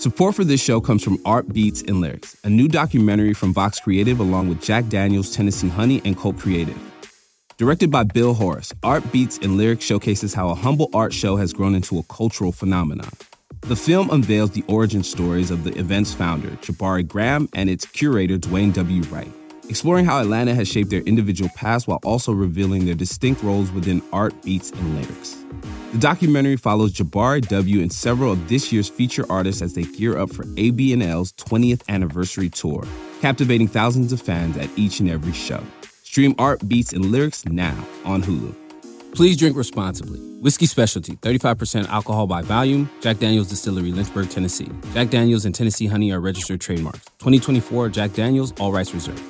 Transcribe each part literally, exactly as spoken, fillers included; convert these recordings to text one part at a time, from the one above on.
Support for this show comes from Art Beats and Lyrics, a new documentary from Vox Creative along with Jack Daniels, Tennessee Honey, and Colt Creative. Directed by Bill Horace, Art Beats and Lyrics showcases how a humble art show has grown into a cultural phenomenon. The film unveils the origin stories of the event's founder, Jabari Graham, and its curator, Dwayne W. Wright, exploring how Atlanta has shaped their individual paths while also revealing their distinct roles within Art, Beats, and Lyrics. The documentary follows Jabari W. and several of this year's feature artists as they gear up for A B N L's twentieth anniversary tour, captivating thousands of fans at each and every show. Stream Art, Beats, and Lyrics now on Hulu. Please drink responsibly. Whiskey Specialty, thirty-five percent alcohol by volume. Jack Daniels Distillery, Lynchburg, Tennessee. Jack Daniels and Tennessee Honey are registered trademarks. twenty twenty-four Jack Daniels, all rights reserved.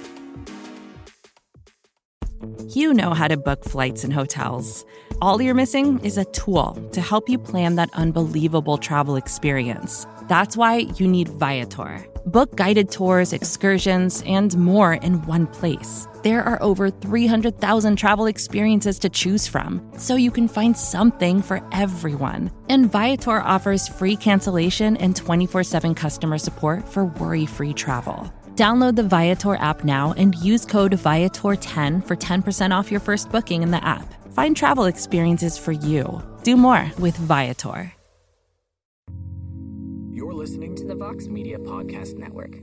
You know how to book flights and hotels. All you're missing is a tool to help you plan that unbelievable travel experience. That's why you need Viator. Book guided tours, excursions, and more in one place. There are over three hundred thousand travel experiences to choose from, so you can find something for everyone. And Viator offers free cancellation and twenty-four seven customer support for worry-free travel. Download the Viator app now and use code Viator ten for ten percent off your first booking in the app. Find travel experiences for you. Do more with Viator. You're listening to the Vox Media Podcast Network.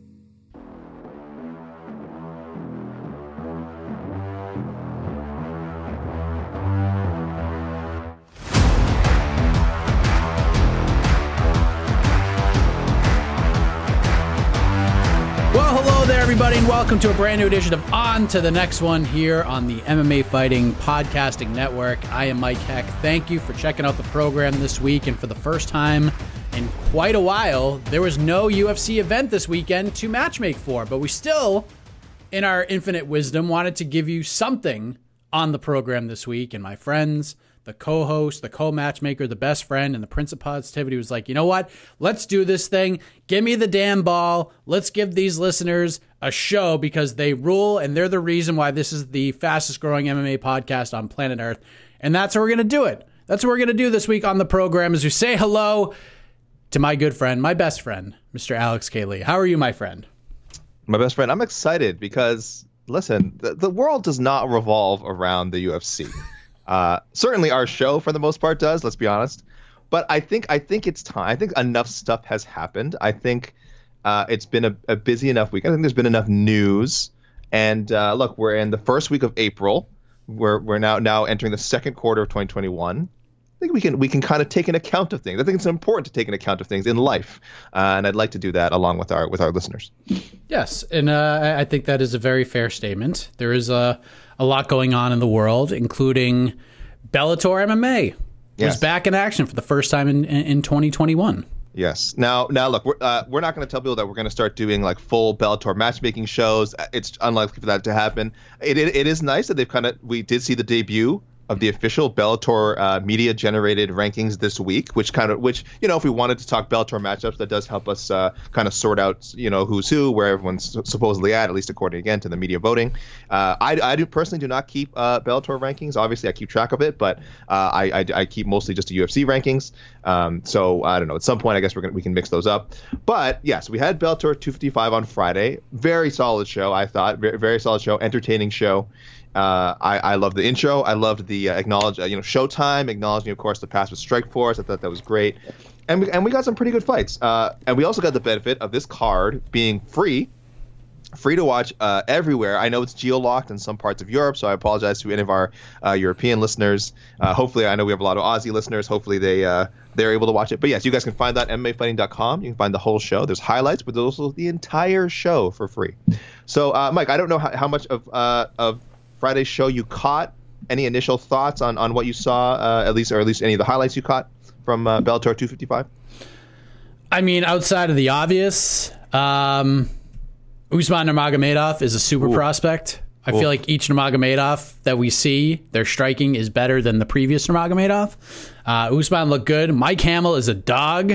Well, hello there, everybody, and welcome to a brand new edition of On to the Next One here on the M M A Fighting Podcasting Network. I am Mike Heck. Thank you for checking out the program this week, and for the first time in quite a while, there was no U F C event this weekend to matchmake for, but we still, in our infinite wisdom, wanted to give you something on the program this week, and my friends, the co-host, the co-matchmaker, the best friend, and the Prince of Positivity was like, you know what? Let's do this thing. Give me the damn ball. Let's give these listeners a show because they rule, and they're the reason why this is the fastest growing M M A podcast on planet Earth. And that's how we're going to do it. That's what we're going to do this week on the program is we say hello to my good friend, my best friend, Mister Alex K. Lee. How are you, my friend? My best friend, I'm excited because, listen, the, the world does not revolve around the U F C. Uh, certainly our show, for the most part, does. Let's be honest. But I think I think it's time. I think enough stuff has happened. I think uh, it's been a, a busy enough week. I think there's been enough news. And uh, look, we're in the first week of April. We're we're now now entering the second quarter of twenty twenty-one. I think we can we can kind of take an account of things. I think it's important to take an account of things in life, uh, and I'd like to do that along with our with our listeners. Yes, and uh, I think that is a very fair statement. There is a a lot going on in the world, including Bellator M M A yes. was back in action for the first time in in, in twenty twenty-one. Yes. Now, now look, we're uh, we're not going to tell people that we're going to start doing like full Bellator matchmaking shows. It's unlikely for that to happen. It it, it is nice that they've kind of we did see the debut of the official Bellator uh, media generated rankings this week, which kind of, which, you know, if we wanted to talk Bellator matchups, that does help us uh, kind of sort out, you know, who's who, where everyone's supposedly at, at least according again to the media voting. Uh, I, I do personally do not keep uh, Bellator rankings. Obviously, I keep track of it, but uh, I, I, I keep mostly just the U F C rankings. Um, so I don't know. At some point, I guess we're gonna, we can mix those up. But yes, we had Bellator two fifty-five on Friday. Very solid show, I thought. Very, very solid show. Entertaining show. Uh, I, I loved the intro. I loved the uh, acknowledge, uh, you know, Showtime, acknowledging, of course, the past with Strikeforce. I thought that was great. And we, and we got some pretty good fights. Uh, and we also got the benefit of this card being free, free to watch uh, everywhere. I know it's geo-locked in some parts of Europe, so I apologize to any of our uh, European listeners. Uh, hopefully, I know we have a lot of Aussie listeners. Hopefully, they, uh, they're able to watch it. But yes, you guys can find that at M M A fighting dot com. You can find the whole show. There's highlights, but there's also the entire show for free. So, uh, Mike, I don't know how, how much of uh, of Friday's show you caught. Any initial thoughts on, on what you saw, uh, at least, or at least any of the highlights you caught from uh, Bellator two fifty-five? I mean, outside of the obvious, um, Usman Nurmagomedov is a super Ooh. prospect. I Ooh. feel like each Nurmagomedov that we see, their striking is better than the previous Nurmagomedov. Uh, Usman looked good. Mike Hamill is a dog.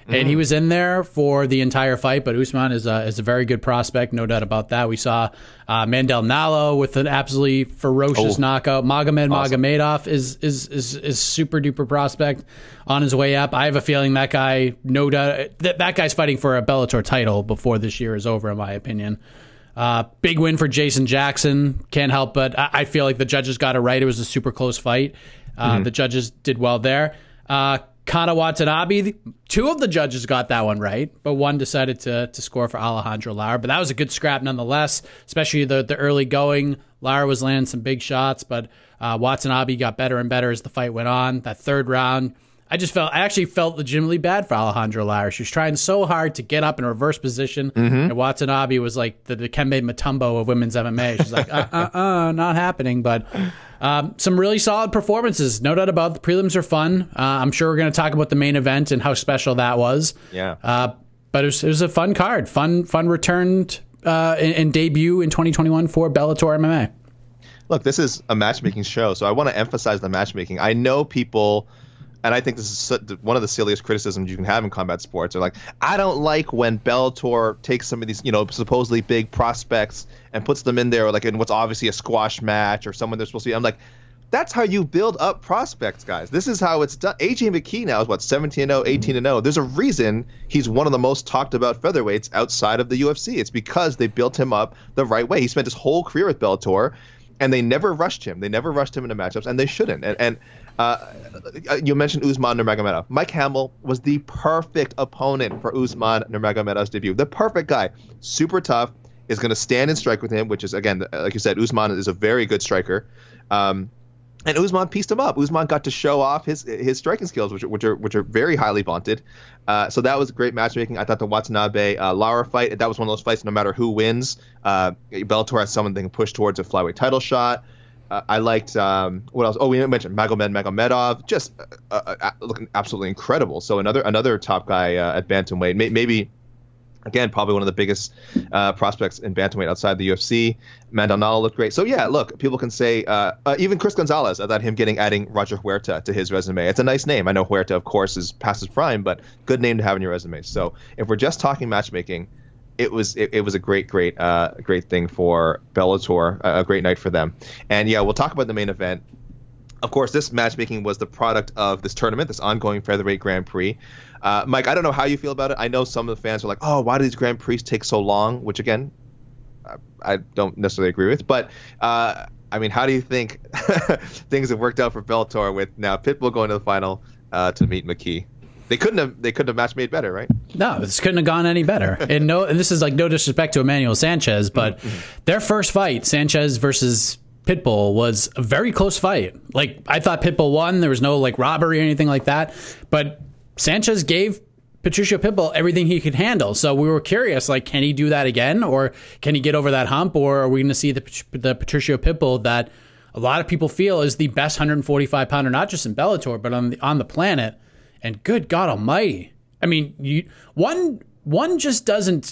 And he was in there for the entire fight, but Usman is a, is a very good prospect, no doubt about that. We saw uh, Mandel Nalo with an absolutely ferocious oh. knockout. Magomed awesome. Magomedov is is is is super duper prospect on his way up. I have a feeling that guy, no doubt, that, that guy's fighting for a Bellator title before this year is over, in my opinion. Uh, big win for Jason Jackson. Can't help but I, I feel like the judges got it right. It was a super close fight. Uh, mm-hmm. The judges did well there. Uh, Kana Watanabe, two of the judges got that one right, but one decided to to score for Alejandro Lara. But that was a good scrap nonetheless, especially the, the early going. Lara was landing some big shots, but uh, Watanabe got better and better as the fight went on. That third round, I just felt, I actually felt legitimately bad for Alejandro Lara. She was trying so hard to get up in a reverse position, mm-hmm. and Watanabe was like the Dikembe Mutombo of women's M M A. She's like, uh, uh, uh, not happening, but... Um, some really solid performances, no doubt about it. The prelims are fun. Uh, I'm sure we're going to talk about the main event and how special that was. Yeah. Uh, but it was, it was a fun card, fun, fun returned uh, and, and debut in twenty twenty-one for Bellator M M A. Look, this is a matchmaking show, so I want to emphasize the matchmaking. I know people, and I think this is one of the silliest criticisms you can have in combat sports, are like, I don't like when Bellator takes some of these, you know, supposedly big prospects and puts them in there, like in what's obviously a squash match or someone they're supposed to be. I'm like, that's how you build up prospects, guys. This is how it's done. A J McKee now is what, seventeen and oh, eighteen and oh. There's a reason he's one of the most talked about featherweights outside of the U F C. It's because they built him up the right way. He spent his whole career with Bellator, and they never rushed him. They never rushed him into matchups, and they shouldn't. And, and uh, you mentioned Usman Nurmagomedov. Mike Hamill was the perfect opponent for Usman Nurmagomedov's debut. The perfect guy. Super tough. Is going to stand and strike with him, which is, again, like you said, Usman is a very good striker. Um, and Usman pieced him up. Usman got to show off his his striking skills, which, which are which are very highly vaunted. Uh, so that was great matchmaking. I thought the Watanabe uh, Lara fight, that was one of those fights, no matter who wins, uh, Bellator has someone they can push towards a flyweight title shot. Uh, I liked, um, what else? Oh, we mentioned Magomed Magomedov, just uh, uh, looking absolutely incredible. So another another top guy uh, at bantamweight, May- maybe. Again, probably one of the biggest uh, prospects in bantamweight outside the U F C. Mandel Nalo looked great. So, yeah, look, people can say, uh, uh, even Chris Gonzalez, I thought him getting adding Roger Huerta to his resume. It's a nice name. I know Huerta, of course, is past his prime, but good name to have in your resume. So if we're just talking matchmaking, it was it, it was a great, great, uh, great thing for Bellator, a great night for them. And, yeah, we'll talk about the main event. Of course, this matchmaking was the product of this tournament, this ongoing featherweight Grand Prix. Uh, Mike, I don't know how you feel about it. I know some of the fans are like, oh, why do these Grand Prix take so long? Which, again, I, I don't necessarily agree with. But, uh, I mean, how do you think things have worked out for Bellator with now Pitbull going to the final uh, to meet McKee? They couldn't have they couldn't have match made better, right? No, this couldn't have gone any better. And no, and this is like no disrespect to Emmanuel Sanchez, but mm-hmm. their first fight, Sanchez versus Pitbull, was a very close fight. Like, I thought Pitbull won. There was no like robbery or anything like that. But Sanchez gave Patricio Pitbull everything he could handle. So we were curious, like, can he do that again? Or can he get over that hump? Or are we going to see the, the Patricio Pitbull that a lot of people feel is the best one forty-five pounder, not just in Bellator, but on the, on the planet? And good God almighty. I mean, you, one one just doesn't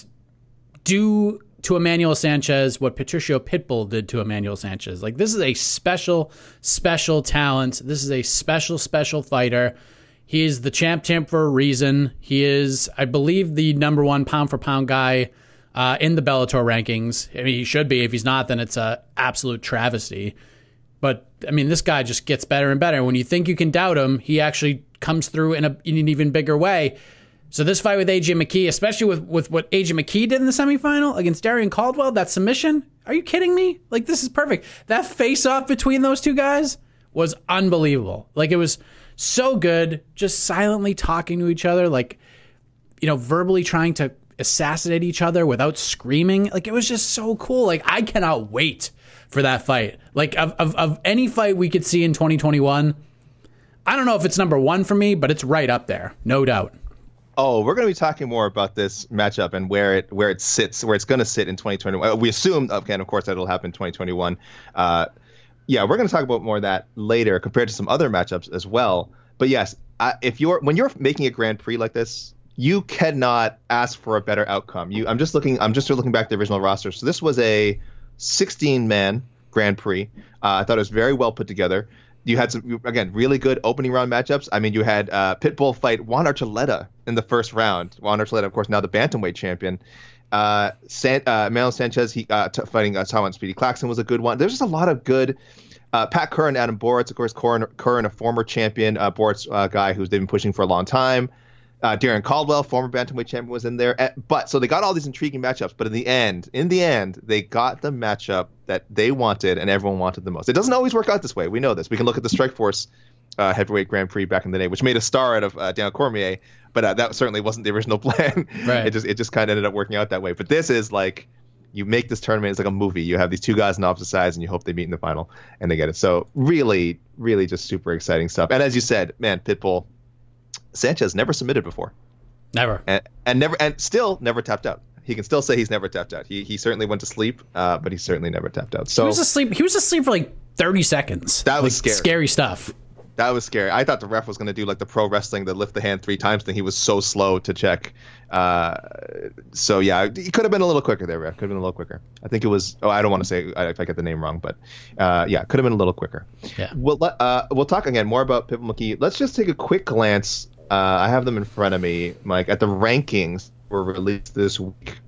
do to Emmanuel Sanchez what Patricio Pitbull did to Emmanuel Sanchez. Like, this is a special, special talent. This is a special, special fighter. He is the champ champ for a reason. He is, I believe, the number one pound for pound guy uh, in the Bellator rankings. I mean, he should be. If he's not, then it's a absolute travesty. But, I mean, this guy just gets better and better. When you think you can doubt him, he actually comes through in, a, in an even bigger way. So this fight with A J McKee, especially with, with what A J McKee did in the semifinal against Darian Caldwell, that submission, are you kidding me? Like, this is perfect. That face-off between those two guys was unbelievable. Like, it was so good, just silently talking to each other, like, you know, verbally trying to assassinate each other without screaming. Like, it was just so cool. Like, I cannot wait for that fight. Like, of, of, of any fight we could see in twenty twenty-one, I don't know if it's number one for me, but it's right up there, no doubt. Oh, we're going to be talking more about this matchup and where it where it sits, where it's going to sit in twenty twenty-one. We assume, again, of course, that it'll happen in twenty twenty-one. Uh, yeah, we're going to talk about more of that later compared to some other matchups as well. But yes, I, if you're when you're making a Grand Prix like this, you cannot ask for a better outcome. You, I'm just looking. I'm just looking back at the original roster. So this was a sixteen man Grand Prix. Uh, I thought it was very well put together. you had some, again, really good opening round matchups. I mean, you had uh, Pitbull fight Juan Archuleta in the first round. Juan Archuleta, of course, now the bantamweight champion. Uh, San, uh, Manuel Sanchez he uh, t- fighting uh, Taiwan Speedy Claxton was a good one. There's just a lot of good. Uh, Pat Curran, Adam Boritz, of course, Curran, Curran a former champion, uh, Boritz uh, guy who's they've been pushing for a long time. Uh, Darren Caldwell, former bantamweight champion, was in there. But so they got all these intriguing matchups. But in the end, in the end, they got the matchup that they wanted and everyone wanted the most. It doesn't always work out this way. We know this. We can look at the Strikeforce uh, heavyweight Grand Prix back in the day, which made a star out of uh, Daniel Cormier. But uh, that certainly wasn't the original plan. Right. It just it just kind of ended up working out that way. But this is like, you make this tournament, it's like a movie. You have these two guys on opposite sides, and you hope they meet in the final, and they get it. So really, really just super exciting stuff. And as you said, man, Pitbull, Sanchez never submitted before. Never. And, and never, and still never tapped out. He can still say he's never tapped out. He he certainly went to sleep, uh, but he certainly never tapped out. So he was asleep. He was asleep for like thirty seconds. That was like, scary. Scary stuff. That was scary. I thought the ref was going to do like the pro wrestling, the lift the hand three times thing. He was so slow to check. Uh, so yeah, he could have been a little quicker there, ref. Could have been a little quicker. I think it was. Oh, I don't want to say if I get the name wrong, but uh, yeah, could have been a little quicker. Yeah. We'll uh, we'll talk again more about Pitbull McKee. Let's just take a quick glance. Uh, I have them in front of me, Mike, at the rankings were released this week.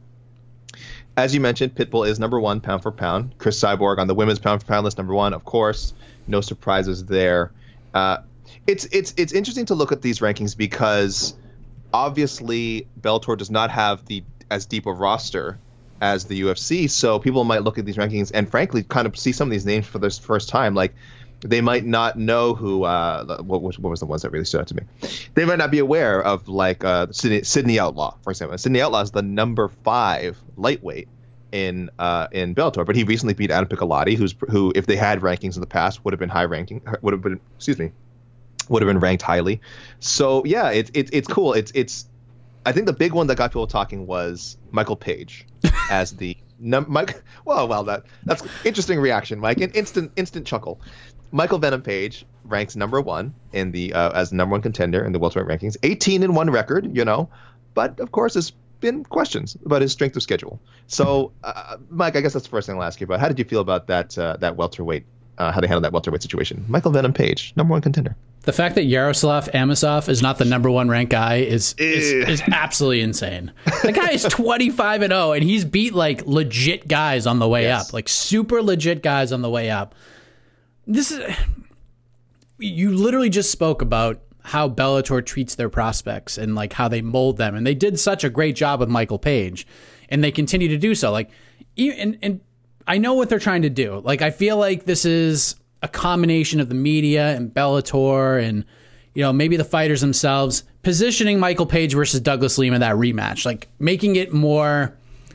As you mentioned, Pitbull is number one pound for pound. Chris Cyborg on the women's pound for pound list, number one, of course. No surprises there. Uh, it's it's it's interesting to look at these rankings because obviously Bellator does not have the as deep a roster as the U F C, so people might look at these rankings and frankly kind of see some of these names for the first time. Like they might not know who uh, what, what was the ones that really stood out to me. They might not be aware of like uh, Sydney, Sydney Outlaw, for example. Sydney Outlaw is the number five lightweight in uh, in Bellator, but he recently beat Adam Piccolotti, who's who, if they had rankings in the past, would have been high ranking, would have been excuse me, would have been ranked highly. So yeah, it's it's it's cool. It's it's I think the big one that got people talking was Michael Page as the num Mike. Well, well, that that's interesting reaction, Mike. An instant instant chuckle. Michael Venom Page ranks number one in the uh, as the number one contender in the welterweight rankings, eighteen and one record, you know, but of course it's been questions about his strength of schedule. So, uh, Mike, I guess that's the first thing I'll ask you about. How did you feel about that uh, that welterweight? Uh, how they handled that welterweight situation? Michael Venom Page, number one contender. The fact that Yaroslav Amosov is not the number one ranked guy is is, is absolutely insane. The guy is twenty-five and oh, and he's beat like legit guys on the way Yes. up, like super legit guys on the way up. This is you literally just spoke about how Bellator treats their prospects and like how they mold them, and they did such a great job with Michael Page, and they continue to do so. Like, and and I know what they're trying to do. Like, I feel like this is a combination of the media and Bellator and, you know, maybe the fighters themselves positioning Michael Page versus Douglas Lima, that rematch, like making it more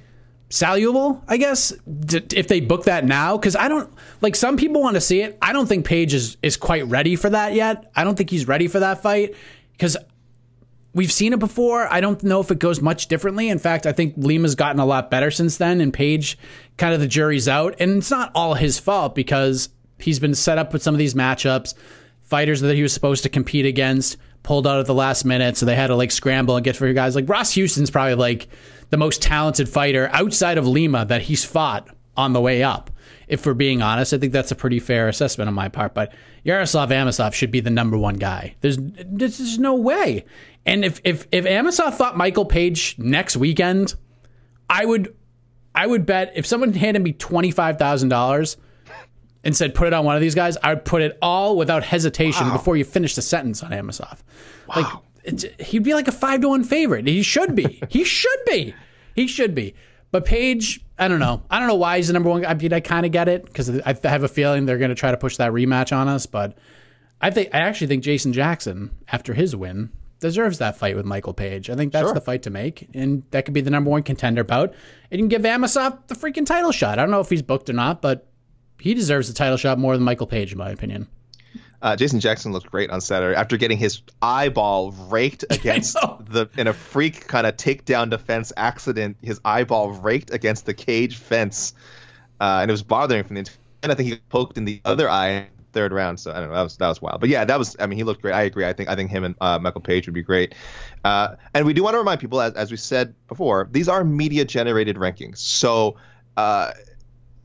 salable, I guess, if they book that now. Because I don't, like, some people want to see it. I don't think Page is, is quite ready for that yet. I don't think he's ready for that fight because we've seen it before. I don't know if it goes much differently. In fact, I think Lima's gotten a lot better since then, and Page, kind of the jury's out. And it's not all his fault because he's been set up with some of these matchups. Fighters that he was supposed to compete against pulled out at the last minute, so they had to like scramble and get for guys. Like Ross Houston's probably like the most talented fighter outside of Lima that he's fought on the way up. If we're being honest, I think that's a pretty fair assessment on my part. But Yaroslav Amosov should be the number one guy. There's there's just no way. And if if if Amosov fought Michael Page next weekend, I would I would bet if someone handed me twenty-five thousand dollars and said put it on one of these guys, I would put it all without hesitation wow. before you finish the sentence on Amosov. Wow. Like it's, he'd be like a five to one favorite. He should be. he should be. He should be. But Page, I don't know. I don't know why he's the number one guy. I mean, I kind of get it because I have a feeling they're going to try to push that rematch on us. But I think I actually think Jason Jackson, after his win, deserves that fight with Michael Page. I think that's sure. the fight to make, and that could be the number one contender bout. And you can give Amosov the freaking title shot. I don't know if he's booked or not, but he deserves the title shot more than Michael Page, in my opinion. Uh, Jason Jackson looked great on Saturday after getting his eyeball raked against the in a freak kind of takedown defense accident. His eyeball raked against the cage fence, uh, and it was bothering him from the. And I think he poked in the other eye third round. So I don't know. That was that was wild. But yeah, that was. I mean, he looked great. I agree. I think I think him and uh, Michael Page would be great. Uh, and we do want to remind people, as as we said before, these are media generated rankings. So. Uh,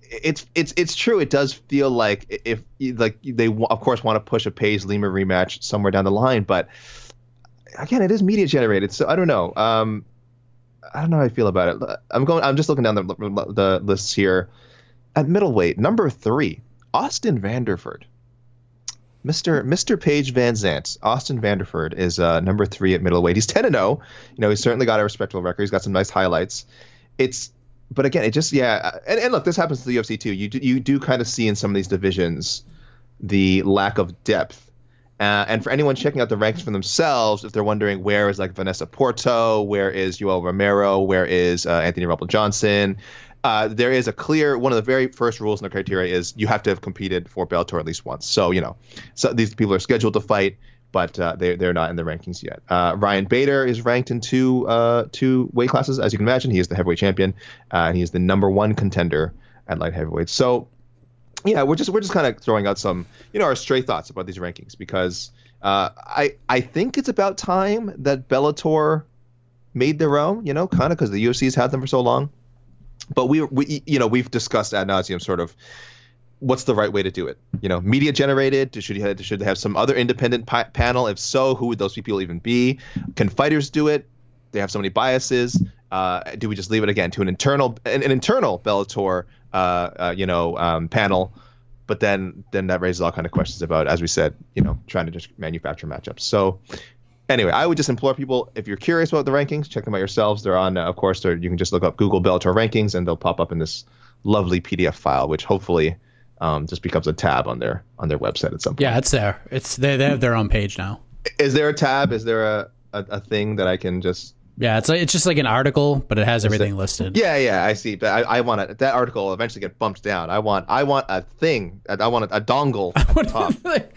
it's it's it's true. It does feel like if like they of course want to push a Paige Lima rematch somewhere down the line, but again, it is media generated, so I don't know. Um, I don't know how I feel about it. I'm going. I'm just looking down the the lists here. At middleweight, number three, Austin Vanderford. Mister Mister Paige Van Zant. Austin Vanderford is uh, number three at middleweight. He's ten and oh. You know, he's certainly got a respectable record. He's got some nice highlights. It's, but again, it just yeah. And, and look, this happens to the U F C too. You do, you do kind of see in some of these divisions the lack of depth. Uh, and for anyone checking out the rankings for themselves, if they're wondering where is like Vanessa Porto, where is Yoel Romero, where is uh, Anthony Rumble Johnson, uh, there is a clear one of the very first rules in the criteria is you have to have competed for Bellator at least once. So you know, so these people are scheduled to fight, but uh, they they're not in the rankings yet. Uh, Ryan Bader is ranked in two uh, two weight classes, as you can imagine. He is the heavyweight champion, uh, and he is the number one contender at light heavyweight. So. Yeah, we're just we're just kind of throwing out some, you know, our stray thoughts about these rankings because uh, I I think it's about time that Bellator made their own, you know, kind of because the U F C's had them for so long. But we we you know we've discussed ad nauseum sort of what's the right way to do it. You know, media generated. Should you have, should they have some other independent pa- panel? If so, who would those people even be? Can fighters do it? They have so many biases. Uh, do we just leave it again to an internal an, an internal Bellator uh, uh, you know um, panel? But then then that raises all kind of questions about, as we said, you know, trying to just manufacture matchups. So anyway, I would just implore people, if you're curious about the rankings, check them out yourselves. They're on, uh, of course, they're, you can just look up Google Bellator rankings and they'll pop up in this lovely P D F file, which hopefully um, just becomes a tab on their on their website at some point. Yeah, it's there. It's they they have their own page now. Is there a tab? Is there a, a, a thing that I can just... Yeah, it's like it's just like an article, but it has everything it? listed. Yeah, yeah, I see. But I, I want to, that article will eventually get bumped down. I want I want a thing. I want a, a dongle at the top.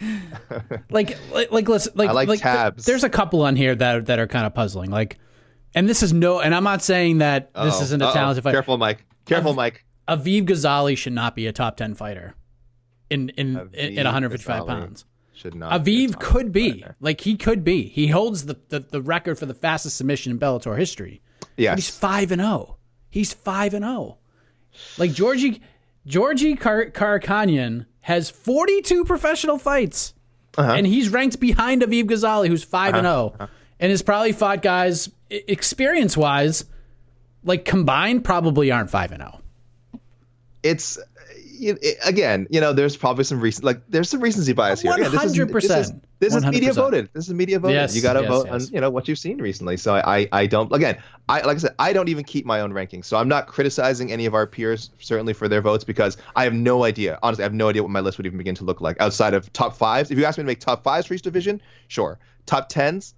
like like like let's like I like, like tabs. Th- there's a couple on here that that are kind of puzzling. Like, and this is no, and I'm not saying that Uh-oh. this isn't a Uh-oh. talented fighter. Careful, Mike. Careful, Av- Mike. Aviv Ghazali should not be a top ten fighter in in in, in one hundred fifty-five pounds. Should not. Aviv could be fighter. like he could be. He holds the, the the record for the fastest submission in Bellator history. Yes. But he's five and zero. He's five and zero. Like Georgie Georgie Kar- Karakhanyan has forty-two professional fights, uh-huh. and he's ranked behind Aviv Ghazali, who's five and zero, uh-huh. and has probably fought guys experience wise, like combined, probably aren't five and zero. It's. It, again, you know, there's probably some reason, like there's some recency bias here. One hundred percent. This is media voted. This is media voted. Yes, you got to yes, vote yes. on, you know, what you've seen recently. So I, I don't. Again, I like I said, I don't even keep my own rankings. So I'm not criticizing any of our peers, certainly for their votes, because I have no idea. Honestly, I have no idea what my list would even begin to look like outside of top fives. If you asked me to make top fives for each division, sure. Top tens.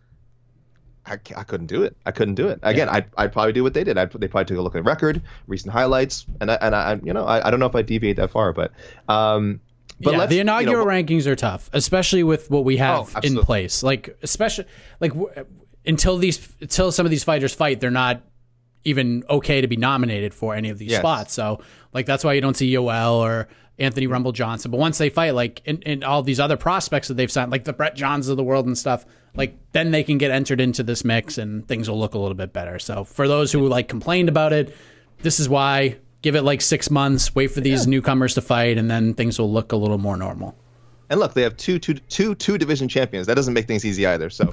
I, I couldn't do it. I couldn't do it. Again, yeah. I'd, I'd probably do what they did. I'd, they probably took a look at the record, recent highlights, and I, and I, you know, I, I don't know if I deviate that far, but, um, but yeah, let's, the inaugural you know, rankings are tough, especially with what we have oh, in place. Like, especially like w- until these, until some of these fighters fight, they're not even okay to be nominated for any of these yes. spots. So, like, that's why you don't see Yoel or Anthony Rumble Johnson. But once they fight, like, and, and all these other prospects that they've signed, like the Brett Johns of the world and stuff, like, then they can get entered into this mix and things will look a little bit better. So for those who like complained about it, this is why. Give it like six months, wait for these yeah. newcomers to fight, and then things will look a little more normal. And look, they have two, two, two, two division champions. That doesn't make things easy either. So,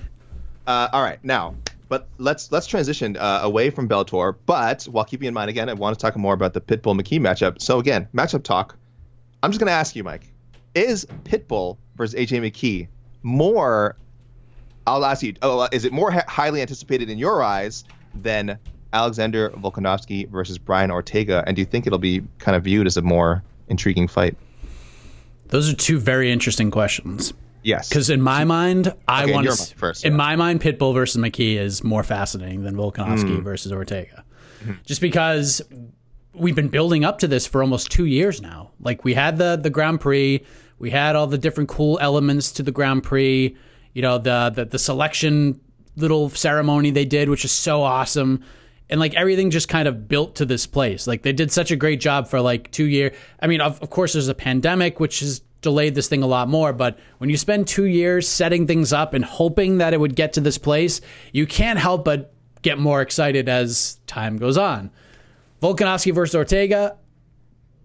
uh, all right, now, but let's let's transition uh, away from Bellator. But while keeping in mind, again, I want to talk more about the Pitbull McKee matchup. So again, matchup talk. I'm just going to ask you, Mike, is Pitbull versus A J McKee more? I'll ask you. Oh, is it more ha- highly anticipated in your eyes than Alexander Volkanovski versus Brian Ortega, and do you think it'll be kind of viewed as a more intriguing fight? Those are two very interesting questions. Yes. Because in my mind, I okay, want to. First, in yeah. my mind, Pitbull versus McKee is more fascinating than Volkanovski mm. versus Ortega. Mm-hmm. Just because we've been building up to this for almost two years now. Like, we had the the Grand Prix, we had all the different cool elements to the Grand Prix, you know, the the, the selection little ceremony they did, which is so awesome. And like everything just kind of built to this place. Like they did such a great job for like two years. I mean, of, of course, there's a pandemic, which has delayed this thing a lot more. But when you spend two years setting things up and hoping that it would get to this place, you can't help but get more excited as time goes on. Volkanovski versus Ortega,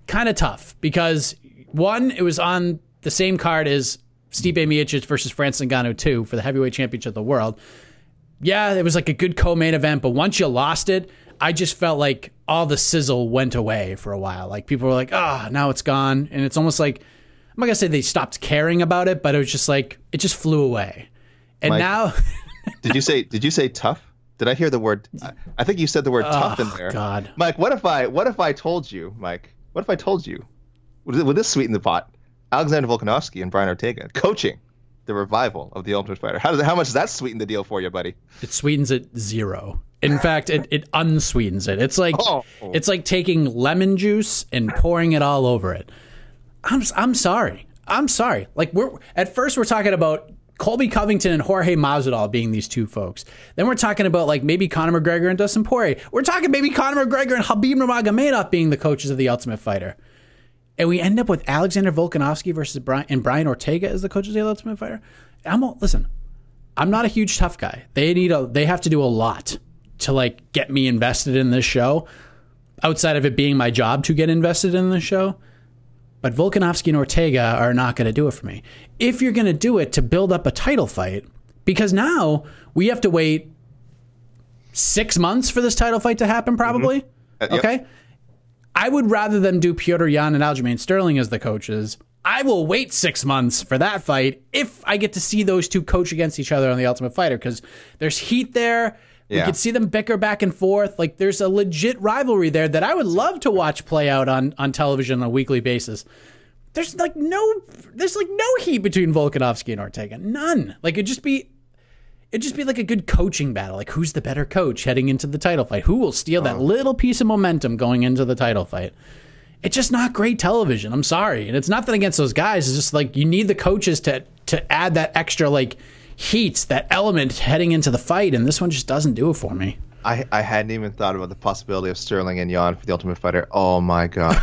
kind of tough because one, it was on the same card as Stipe Miocic versus Francis Ngannou two for the heavyweight championship of the world. Yeah, it was like a good co-main event, but once you lost it, I just felt like all the sizzle went away for a while. Like people were like, ah, oh, now it's gone. And it's almost like, I'm not going to say they stopped caring about it, but it was just like, it just flew away. And Mike, now. did you say, did you say tough? Did I hear the word? I think you said the word oh, tough in there. God. Mike, what if I, what if I told you, Mike, what if I told you, would this sweeten the pot? Alexander Volkanovski and Brian Ortega coaching the revival of the Ultimate Fighter. How does how much does that sweeten the deal for you, buddy? It sweetens it zero. In fact, it, it unsweetens it. It's like oh. it's like taking lemon juice and pouring it all over it. I'm I'm sorry. I'm sorry. Like we're at first we're talking about Colby Covington and Jorge Masvidal being these two folks. Then we're talking about like maybe Conor McGregor and Dustin Poirier. We're talking maybe Conor McGregor and Khabib Nurmagomedov being the coaches of the Ultimate Fighter. And we end up with Alexander Volkanovski versus Brian and Brian Ortega as the coaches of the Ultimate Fighter. I'm listen, I'm not a huge tough guy. They need a they have to do a lot to like get me invested in this show, outside of it being my job to get invested in this show. But Volkanovski and Ortega are not going to do it for me. If you're going to do it to build up a title fight, because now we have to wait six months for this title fight to happen, probably. Mm-hmm. Uh, yep. Okay. I would rather them do Petr Yan and Aljamain Sterling as the coaches. I will wait six months for that fight if I get to see those two coach against each other on the Ultimate Fighter, because there's heat there. Yeah. We could see them bicker back and forth. Like there's a legit rivalry there that I would love to watch play out on, on television on a weekly basis. There's like no, there's like no heat between Volkanovski and Ortega. None. Like it'd just be, it'd just be like a good coaching battle. Like who's the better coach heading into the title fight? Who will steal that oh. little piece of momentum going into the title fight? It's just not great television. I'm sorry. And it's nothing against those guys. It's just like you need the coaches to to add that extra like heat, that element heading into the fight. And this one just doesn't do it for me. I, I hadn't even thought about the possibility of Sterling and Yan for the Ultimate Fighter. Oh my gosh.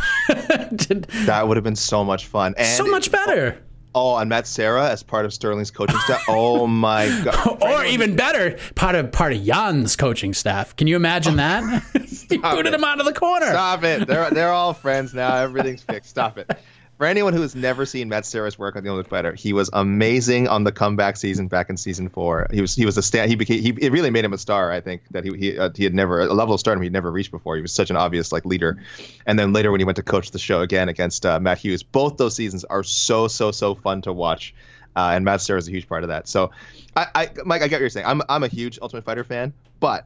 That would have been so much fun. And so much better. Oh, and Matt Serra as part of Sterling's coaching staff. Oh my god! Or even better, part of part of Jan's coaching staff. Can you imagine that? He booted it. him out of the corner. Stop it! They're they're all friends now. Everything's fixed. Stop it. For anyone who has never seen Matt Serra's work on The Ultimate Fighter, he was amazing on the comeback season back in season four. He was he was a stand. He became he it really made him a star. I think that he he uh, he had never a level of stardom he'd never reached before. He was such an obvious like leader. And then later when he went to coach the show again against uh, Matt Hughes, both those seasons are so so so fun to watch. Uh, and Matt Serra is a huge part of that. So, I, I Mike, I get what you're saying. I'm I'm a huge Ultimate Fighter fan, but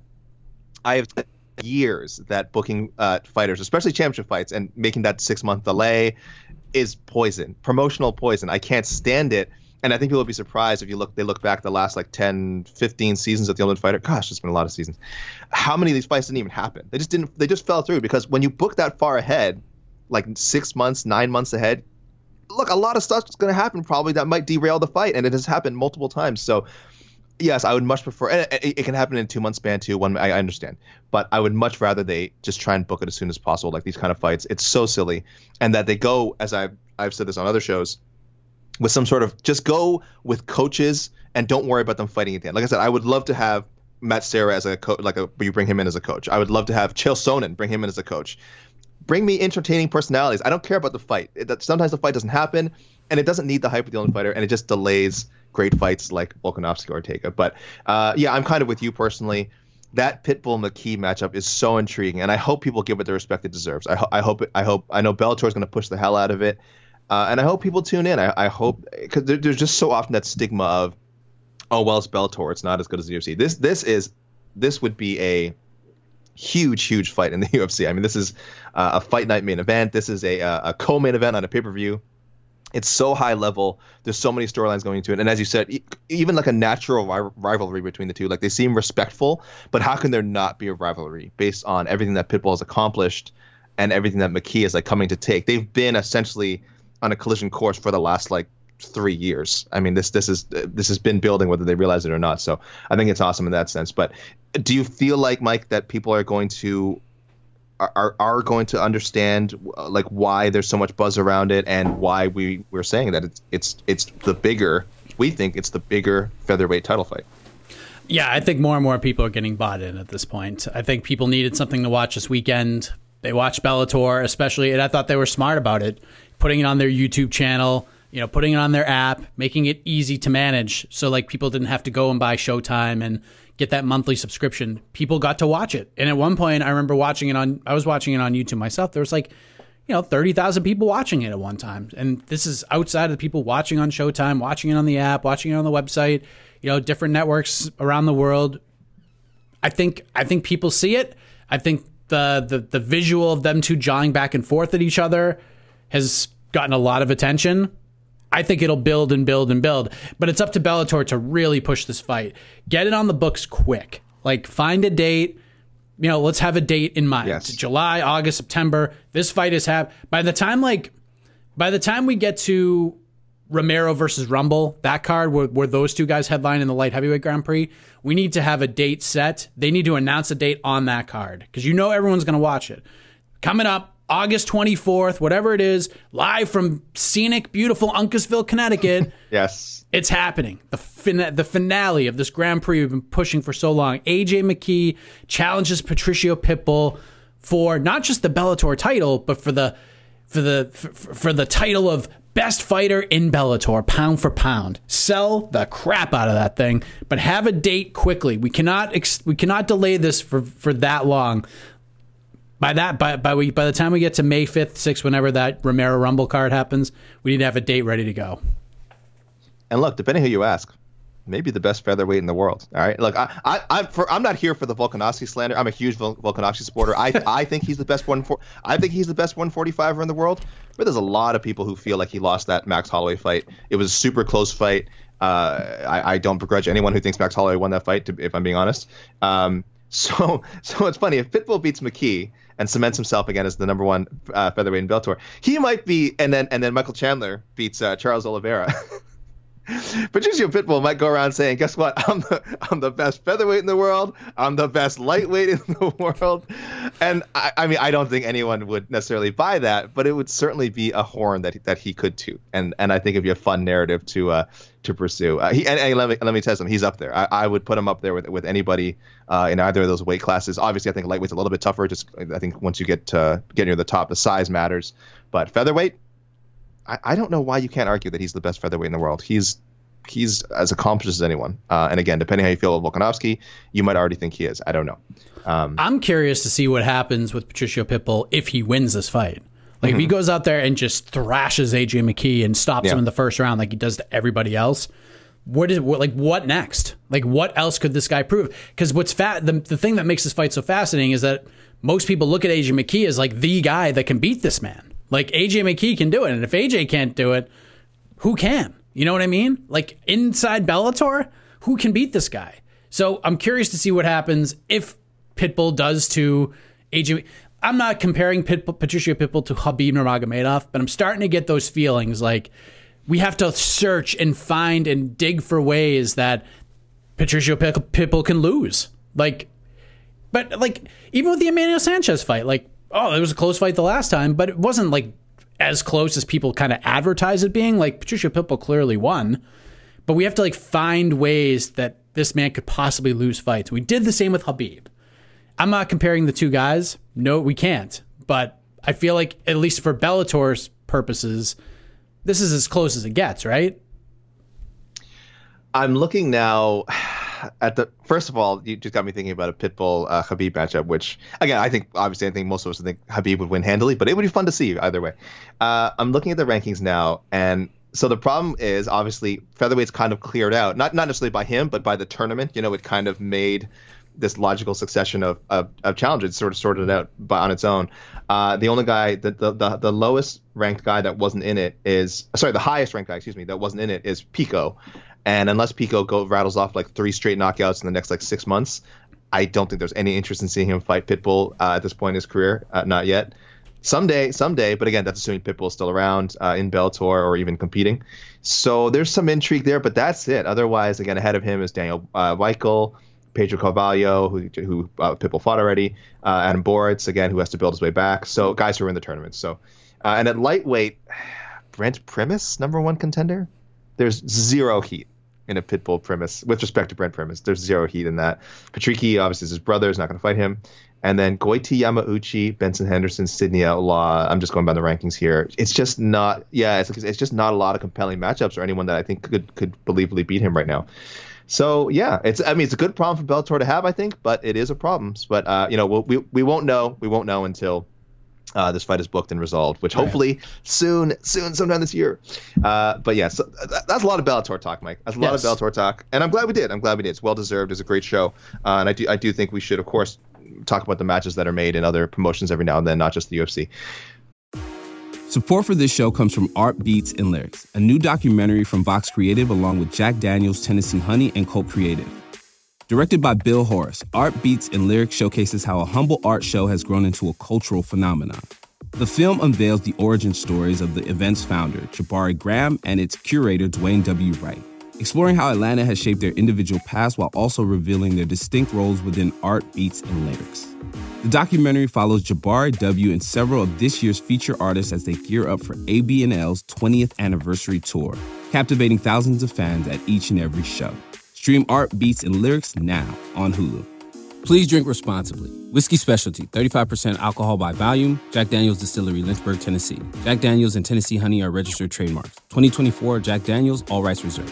I have years that booking uh, fighters, especially championship fights, and making that six month delay is poison, promotional poison. I can't stand it. And I think people will be surprised if you look, they look back the last like ten, fifteen seasons of The Ultimate Fighter. Gosh, it's been a lot of seasons. How many of these fights didn't even happen? They just didn't, they just fell through because when you book that far ahead, like six months, nine months ahead, look, a lot of stuff's going to happen probably that might derail the fight. And it has happened multiple times. So yes, I would much prefer, and it, it can happen in a two month span too. One, I, I understand, but I would much rather they just try and book it as soon as possible. Like these kind of fights, it's so silly, and that they go, as I've I've said this on other shows, with some sort of just go with coaches and don't worry about them fighting at the end. Like I said, I would love to have Matt Serra as a coach, like a you bring him in as a coach. I would love to have Chael Sonnen, bring him in as a coach. Bring me entertaining personalities. I don't care about the fight. It, sometimes the fight doesn't happen, and it doesn't need the hype of the Ultimate Fighter, and it just delays great fights like Volkanovski or Ortega. But uh, yeah, I'm kind of with you personally. That Pitbull McKee matchup is so intriguing, and I hope people give it the respect it deserves. I, ho- I hope. It, I hope. I know Bellator is going to push the hell out of it, uh, and I hope people tune in. I, I hope because there, there's just so often that stigma of, oh well, it's Bellator. It's not as good as the U F C. This this is this would be a huge, huge fight in the U F C. I mean, this is uh, a fight night main event. This is a a co-main event on a pay-per-view. It's so high level. There's so many storylines going into it. And as you said, e- even like a natural ri- rivalry between the two, like they seem respectful, but how can there not be a rivalry based on everything that Pitbull has accomplished and everything that McKee is like coming to take? They've been essentially on a collision course for the last like three years. I mean, this this is this has been building whether they realize it or not. So I think it's awesome in that sense. But do you feel like, Mike, that people are going to are are going to understand uh, like why there's so much buzz around it and why we we're saying that it's it's it's the bigger we think it's the bigger featherweight title fight? Yeah, I think more and more people are getting bought in at this point. I think people needed something to watch this weekend. They watch Bellator, especially, and I thought they were smart about it, putting it on their YouTube channel, you know, putting it on their app, making it easy to manage. So like people didn't have to go and buy Showtime and get that monthly subscription. People got to watch it. And at one point, I remember watching it on, I was watching it on YouTube myself. There was like, you know, thirty thousand people watching it at one time. And this is outside of the people watching on Showtime, watching it on the app, watching it on the website, you know, different networks around the world. I think, I think people see it. I think the, the, the visual of them two jawing back and forth at each other has gotten a lot of attention. I think it'll build and build and build, but it's up to Bellator to really push this fight. Get it on the books quick. Like, find a date. You know, let's have a date in mind. Yes. July, August, September. This fight is hap. By the time, like, by the time we get to Romero versus Rumble, that card where, where those two guys headline in the light heavyweight Grand Prix, we need to have a date set. They need to announce a date on that card because you know everyone's going to watch it. Coming up, August twenty-fourth, whatever it is, live from scenic, beautiful Uncasville, Connecticut. Yes. It's happening. The fin- the finale of this Grand Prix we've been pushing for so long. A J McKee challenges Patricio Pitbull for not just the Bellator title, but for the for the for, for the title of best fighter in Bellator, pound for pound. Sell the crap out of that thing, but have a date quickly. We cannot ex- we cannot delay this for, for that long. By that, by by we by the time we get to May fifth, sixth, whenever that Romero Rumble card happens, we need to have a date ready to go. And look, depending who you ask, maybe the best featherweight in the world. All right, look, I, I, I'm for, I'm not here for the Volkanovski slander. I'm a huge Vol- Volkanovski supporter. I, I think he's the best one for. I think he's the best one forty-fiver in the world. But there's a lot of people who feel like he lost that Max Holloway fight. It was a super close fight. Uh, I, I don't begrudge anyone who thinks Max Holloway won that fight, to, if I'm being honest. Um, so, so it's funny if Pitbull beats McKee and cements himself again as the number one uh, featherweight in Bellator, he might be, and then and then Michael Chandler beats uh, Charles Oliveira. Patricio Pitbull might go around saying, guess what? I'm the I'm the best featherweight in the world. I'm the best lightweight in the world. And I, I mean, I don't think anyone would necessarily buy that, but it would certainly be a horn that that he could toot. And and I think it'd be a fun narrative to uh, to pursue. Uh, he and, and let me let me tell you, he's up there. I, I would put him up there with with anybody uh, in either of those weight classes. Obviously, I think lightweight's a little bit tougher. Just I think once you get to get near the top, the size matters. But featherweight, I, I don't know why you can't argue that he's the best featherweight in the world. He's he's as accomplished as anyone. Uh, and again, depending how you feel about Volkanovski, you might already think he is. I don't know. Um, I'm curious to see what happens with Patricio Pitbull if he wins this fight. Like mm-hmm. if he goes out there and just thrashes A J McKee and stops yeah. him in the first round like he does to everybody else. What is what, like what next? Like what else could this guy prove? Because what's fat the the thing that makes this fight so fascinating is that most people look at A J McKee as like the guy that can beat this man. Like A J McKee can do it, and if A J can't do it, who can? You know what I mean? Like inside Bellator, who can beat this guy? So I'm curious to see what happens if Pitbull does to A J. I'm not comparing Pitbull, Patricio Pitbull to Khabib Nurmagomedov, but I'm starting to get those feelings like we have to search and find and dig for ways that Patricio Pitbull can lose. Like, but like even with the Emmanuel Sanchez fight, like, oh, it was a close fight the last time, but it wasn't like as close as people kind of advertise it being. Like Patricio Pitbull clearly won, but we have to like find ways that this man could possibly lose fights. We did the same with Khabib. I'm not comparing the two guys. No, we can't. But I feel like at least for Bellator's purposes, this is as close as it gets, right? I'm looking now at the, first of all, you just got me thinking about a Pitbull uh, Khabib matchup, which again, I think obviously I think most of us think Khabib would win handily, but it would be fun to see either way. Uh, I'm looking at the rankings now, and so the problem is obviously featherweight's kind of cleared out, not not necessarily by him, but by the tournament. You know, it kind of made this logical succession of of, of challenges, sort of sorted it out by, on its own. Uh, the only guy, the, the the the lowest ranked guy that wasn't in it is, sorry, the highest ranked guy, excuse me, that wasn't in it is Pico. And unless Pico go rattles off like three straight knockouts in the next like six months, I don't think there's any interest in seeing him fight Pitbull uh, at this point in his career. Uh, not yet. Someday, someday, but again, that's assuming Pitbull is still around uh, in Bellator or even competing. So there's some intrigue there, but that's it. Otherwise, again, ahead of him is Daniel uh, Weichel, Pedro Carvalho, who who uh, Pitbull fought already, uh, Adam Boritz, again, who has to build his way back. So guys who are in the tournament. So, uh, and at lightweight, Brent Primus, number one contender. There's zero heat. in a Pitbull premise with respect to Brent Primus. There's zero heat in that. Patricky, obviously, is his brother, is not going to fight him. And then Goiti Yamauchi, Benson Henderson, Sydney Outlaw. I'm just going by the rankings here. It's just not, yeah, it's, it's just not a lot of compelling matchups or anyone that I think could could believably beat him right now. So yeah, it's I mean it's a good problem for Bellator to have, I think, but it is a problem. But uh, you know, we'll, we we won't know. We won't know until uh, this fight is booked and resolved, which hopefully yeah. soon, soon, sometime this year. Uh, but yeah, so that, that's a lot of Bellator talk, Mike. That's a lot yes. of Bellator talk, and I'm glad we did. I'm glad we did. It's well deserved. It's a great show, uh, and I do I do think we should, of course, talk about the matches that are made in other promotions every now and then, not just the U F C. Support for this show comes from Art Beats and Lyrics, a new documentary from Vox Creative along with Jack Daniels, Tennessee Honey, and Colt Creative. Directed by Bill Horace, Art Beats and Lyrics showcases how a humble art show has grown into a cultural phenomenon. The film unveils the origin stories of the event's founder, Jabari Graham, and its curator, Dwayne W. Wright, exploring how Atlanta has shaped their individual past while also revealing their distinct roles within art, beats, and lyrics. The documentary follows Jabari W. and several of this year's feature artists as they gear up for A B N L's twentieth anniversary tour, captivating thousands of fans at each and every show. Stream Art, Beats, and Lyrics now on Hulu. Please drink responsibly. Whiskey Specialty, thirty-five percent alcohol by volume. Jack Daniel's Distillery, Lynchburg, Tennessee. Jack Daniel's and Tennessee Honey are registered trademarks. twenty twenty-four Jack Daniel's, all rights reserved.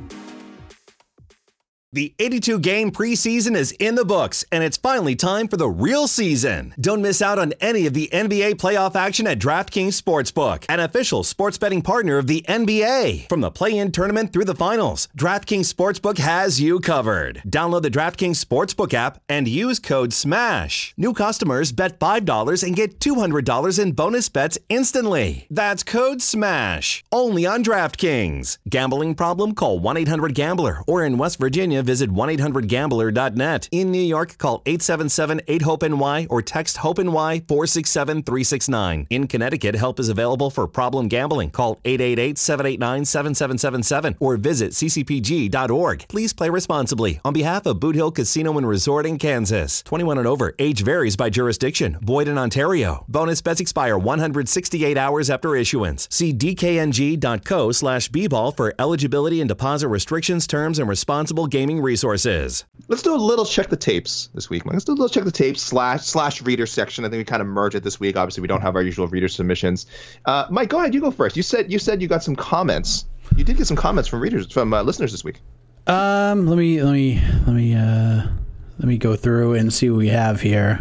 The eighty-two game preseason is in the books, and it's finally time for the real season. Don't miss out on any of the N B A playoff action at DraftKings Sportsbook, an official sports betting partner of the N B A. From the play-in tournament through the finals, DraftKings Sportsbook has you covered. Download the DraftKings Sportsbook app and use code SMASH. New customers bet five dollars and get two hundred dollars in bonus bets instantly. That's code SMASH. Only on DraftKings. Gambling problem? Call one eight hundred gambler, or in West Virginia, visit one eight hundred gambler dot net. In New York, call eight seven seven eight hope N Y or text HOPE-NY four six seven three six nine. In Connecticut, help is available for problem gambling. Call eight eight eight seven eight nine seven seven seven seven or visit c c p g dot org. Please play responsibly. On behalf of Boot Hill Casino and Resort in Kansas. twenty-one and over. Age varies by jurisdiction. Void in Ontario. Bonus bets expire one hundred sixty-eight hours after issuance. See d k n g dot co slash b ball for eligibility and deposit restrictions, terms, and responsible gaming resources. Let's do a little check the tapes this week, Mike. Let's do a little check the tapes slash slash reader section. I think we kind of merge it this week. Obviously, we don't have our usual reader submissions. Uh, Mike, go ahead. You go first. You said you said you got some comments. You did get some comments from readers, from uh, listeners this week. Um, let me let me let me uh, let me go through and see what we have here.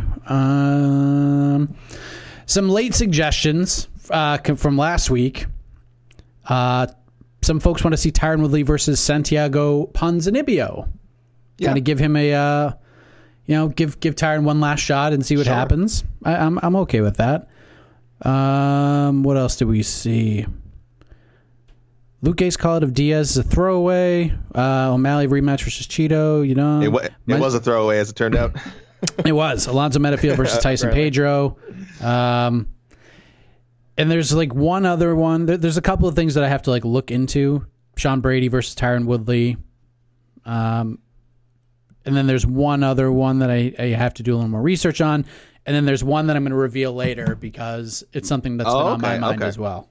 Um, some late suggestions uh, from last week. Uh. Some folks want to see Tyron Woodley versus Santiago Ponzinibbio. Yeah. Kind of give him a, uh, you know, give give Tyron one last shot and see what sure. happens. I, I'm I'm okay with that. Um, what else did we see? Luke Gay's call it of Diaz is a throwaway. Uh, O'Malley rematch versus Cheeto. You know, it, w- it was a throwaway as it turned out. It was Alonzo Metafield versus Tyson Pedro. Um. And there's like one other one. There's a couple of things that I have to like look into. Sean Brady versus Tyron Woodley. Um, and then there's one other one that I, I have to do a little more research on. And then there's one that I'm going to reveal later because it's something that's oh, been okay, on my mind okay. as well.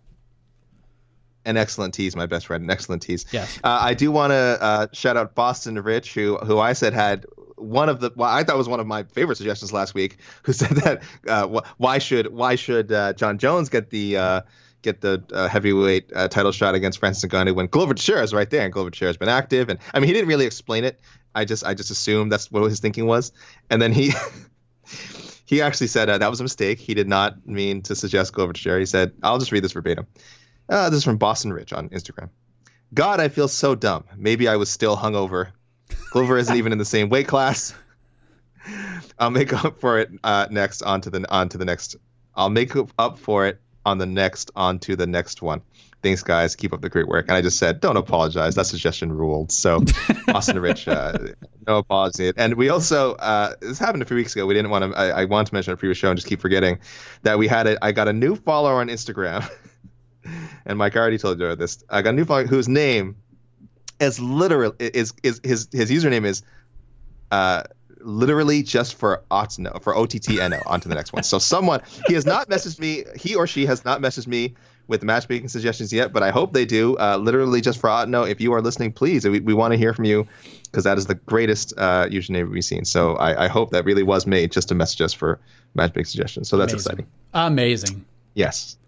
An excellent tease, my best friend. An excellent tease. Yes. Uh, I do want to uh, shout out Boston Rich, who who I said had one of the well, I thought was one of my favorite suggestions last week. Who said that uh, wh- why should why should uh, John Jones get the uh, get the uh, heavyweight uh, title shot against Francis Ngannou when Glover Teixeira is right there, and Glover Teixeira has been active. And I mean, he didn't really explain it. I just I just assumed that's what his thinking was. And then he he actually said uh, that was a mistake. He did not mean to suggest Glover Teixeira. He said, I'll just read this verbatim. Uh, this is from Boston Rich on Instagram. God, I feel so dumb. Maybe I was still hungover. Glover isn't even in the same weight class. I'll make up for it uh, next on to the on to the next. I'll make up for it on the next on to the next one. Thanks, guys. Keep up the great work. And I just said, don't apologize. That suggestion ruled. So, Boston Rich, uh, no apology. And we also, uh, this happened a few weeks ago. We didn't want to. I, I wanted to mention a previous show and just keep forgetting that we had it. I got a new follower on Instagram. And Mike, I already told you this. I got a new follower whose name is literally is is his his username is uh literally just for Otno for O T T N O. On to the next one. So someone he has not messaged me. He or she has not messaged me with matchmaking suggestions yet, but I hope they do. Uh, literally, just for Otno, if you are listening, please, we, we want to hear from you because that is the greatest uh, username we've seen. So I, I hope that really was made just to message us for matchmaking suggestions. So that's Amazing. exciting. Amazing. Yes.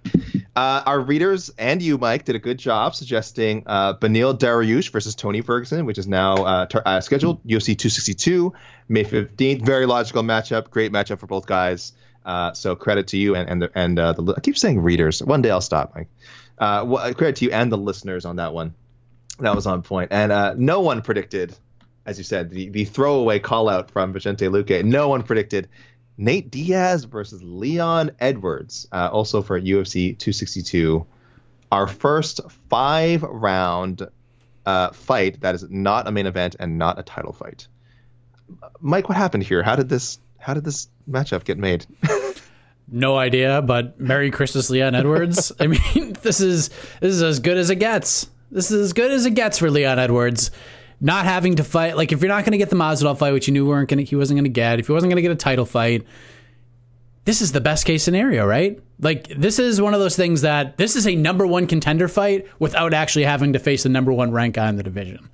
Uh, our readers and you, Mike, did a good job suggesting uh, Beneil Dariush versus Tony Ferguson, which is now uh, t- uh, scheduled U F C two sixty-two, May fifteenth. Very logical matchup. Great matchup for both guys. Uh, so credit to you and and the, and uh, the I keep saying readers. One day I'll stop, Mike. Uh, well, credit to you and the listeners on that one. That was on point. And uh, no one predicted, as you said, the the throwaway call out from Vicente Luque. No one predicted Nate Diaz versus Leon Edwards, uh, also for U F C two sixty-two. Our first five-round uh, fight that is not a main event and not a title fight. Mike, what happened here? How did this how did this matchup get made? No idea, but Merry Christmas, Leon Edwards. I mean, this is this is as good as it gets. This is as good as it gets for Leon Edwards. Not having to fight, like if you're not going to get the Masvidal fight, which you knew weren't going, he wasn't going to get, if he wasn't going to get a title fight, this is the best case scenario, right? Like this is one of those things that this is a number one contender fight without actually having to face the number one ranked guy in the division.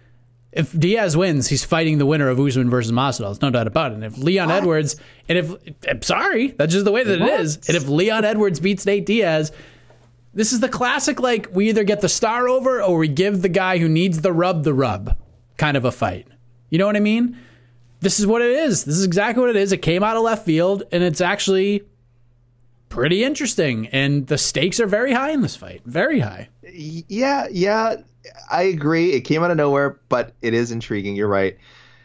If Diaz wins, he's fighting the winner of Usman versus Masvidal. There's no doubt about it. And if Leon what? Edwards, and if I'm sorry, that's just the way that what? it is. And if Leon Edwards beats Nate Diaz, this is the classic, like, we either get the star over or we give the guy who needs the rub the rub kind of a fight. You know what I mean? This is what it is. This is exactly what it is. It came out of left field, and it's actually pretty interesting. And the stakes are very high in this fight. Very high. Yeah, yeah, I agree. It came out of nowhere, but it is intriguing. You're right.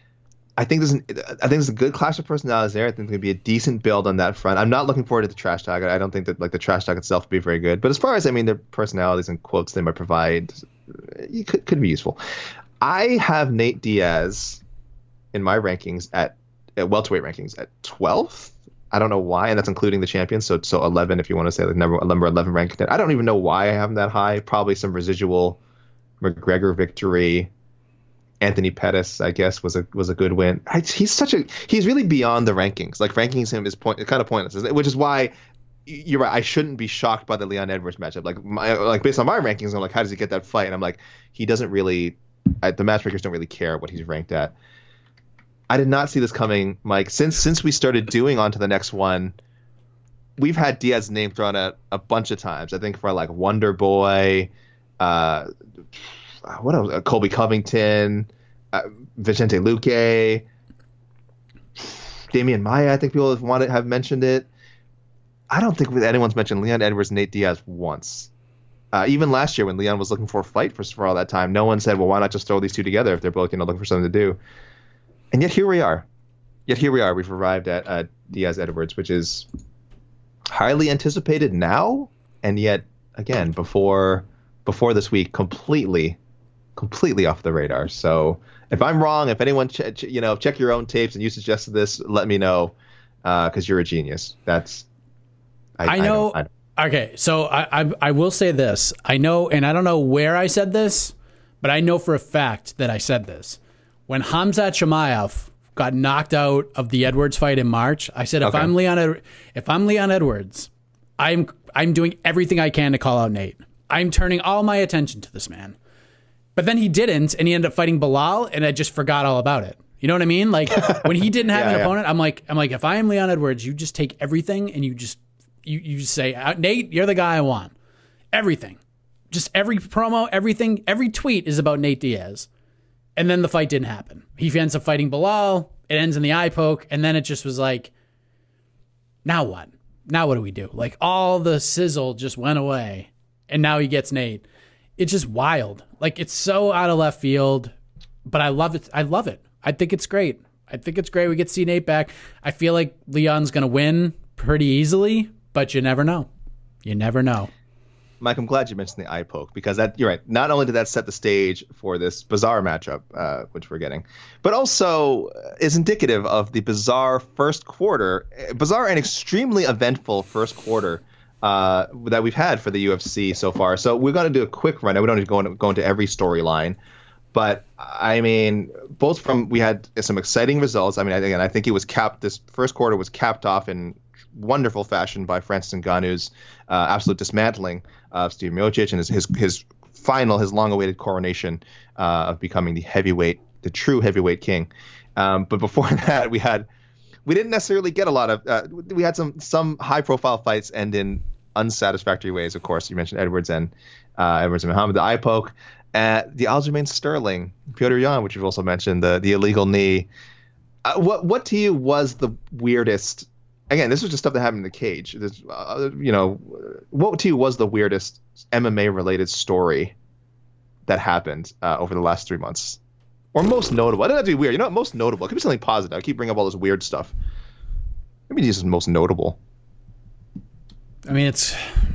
I think there's an, I think there's a good clash of personalities there. I think there's going to be a decent build on that front. I'm not looking forward to the trash talk. I don't think that like the trash talk itself will be very good. But as far as, I mean, their personalities and quotes they might provide, it could, could be useful. I have Nate Diaz in my rankings at, at welterweight rankings at twelfth. I don't know why, and that's including the champions. So so eleven if you want to say like number number eleven ranked. I don't even know why I have him that high. Probably some residual McGregor victory. Anthony Pettis, I guess, was a was a good win. I, he's such a he's really beyond the rankings. Like rankings him is point kind of pointless, which is why you're right. I shouldn't be shocked by the Leon Edwards matchup. Like my like based on my rankings, I'm like, how does he get that fight? And I'm like, he doesn't really. I, the matchmakers don't really care what he's ranked at. I did not see this coming, Mike. Since since we started doing On to the Next One, we've had Diaz's name thrown out a bunch of times. I think for like Wonder Boy. Uh, What else? Uh, Colby Covington, uh, Vicente Luque, Damian Maia. I think people have wanted have mentioned it. I don't think anyone's mentioned Leon Edwards and Nate Diaz once. Uh, even last year when Leon was looking for a fight for, for all that time, no one said, "Well, why not just throw these two together if they're both, you know, looking for something to do?" And yet here we are. Yet here we are. We've arrived at uh, Diaz Edwards, which is highly anticipated now, and yet again before before this week, completely. completely off the radar. So if I'm wrong, if anyone, ch- ch- you know, check your own tapes and you suggested this, let me know because uh, you're a genius. That's I, I know. I don't, I don't. Okay, so I, I I will say this. I know, and I don't know where I said this, but I know for a fact that I said this. When Khamzat Chimaev got knocked out of the Edwards fight in March, I said if okay. I'm Leon, if I'm Leon Edwards, I'm I'm doing everything I can to call out Nate. I'm turning all my attention to this man. But then he didn't, and he ended up fighting Bilal, and I just forgot all about it. You know what I mean? Like when he didn't have yeah, an yeah. opponent, I'm like, I'm like, if I am Leon Edwards, you just take everything and you just you you just say, Nate, you're the guy I want. Everything, just every promo, everything, every tweet is about Nate Diaz. And then the fight didn't happen. He ends up fighting Bilal. It ends in the eye poke, and then it just was like, now what? Now what do we do? Like all the sizzle just went away, and now he gets Nate. It's just wild. Like, it's so out of left field, but I love it. I love it. I think it's great. I think it's great. We get to see Nate back. I feel like Leon's going to win pretty easily, but you never know. You never know. Mike, I'm glad you mentioned the eye poke because that you're right. Not only did that set the stage for this bizarre matchup, uh, which we're getting, but also is indicative of the bizarre first quarter, bizarre and extremely eventful first quarter Uh, that we've had for the U F C so far. So we're going to do a quick run. We don't need to go into, go into every storyline, but I mean, both from we had some exciting results. I mean, again, I think it was capped. This first quarter was capped off in wonderful fashion by Francis Ngannou's uh, absolute dismantling of Steve Miocic and his, his his final, his long-awaited coronation uh, of becoming the heavyweight, the true heavyweight king. Um, but before that, we had we didn't necessarily get a lot of uh, we had some some high-profile fights end in unsatisfactory ways. Of course, you mentioned Edwards and uh, Edwards and Muhammad, the eye poke, uh, the Aljamain Sterling, Petr Yan, which you've also mentioned, the the illegal knee. Uh, what what to you was the weirdest? Again, this was just stuff that happened in the cage. This, uh, you know, what to you was the weirdest M M A related story that happened uh, over the last three months, or most notable? I don't have to be weird. You know, what? Most notable. It could be something positive. I keep bringing up all this weird stuff. Maybe this is most notable. I mean, it's.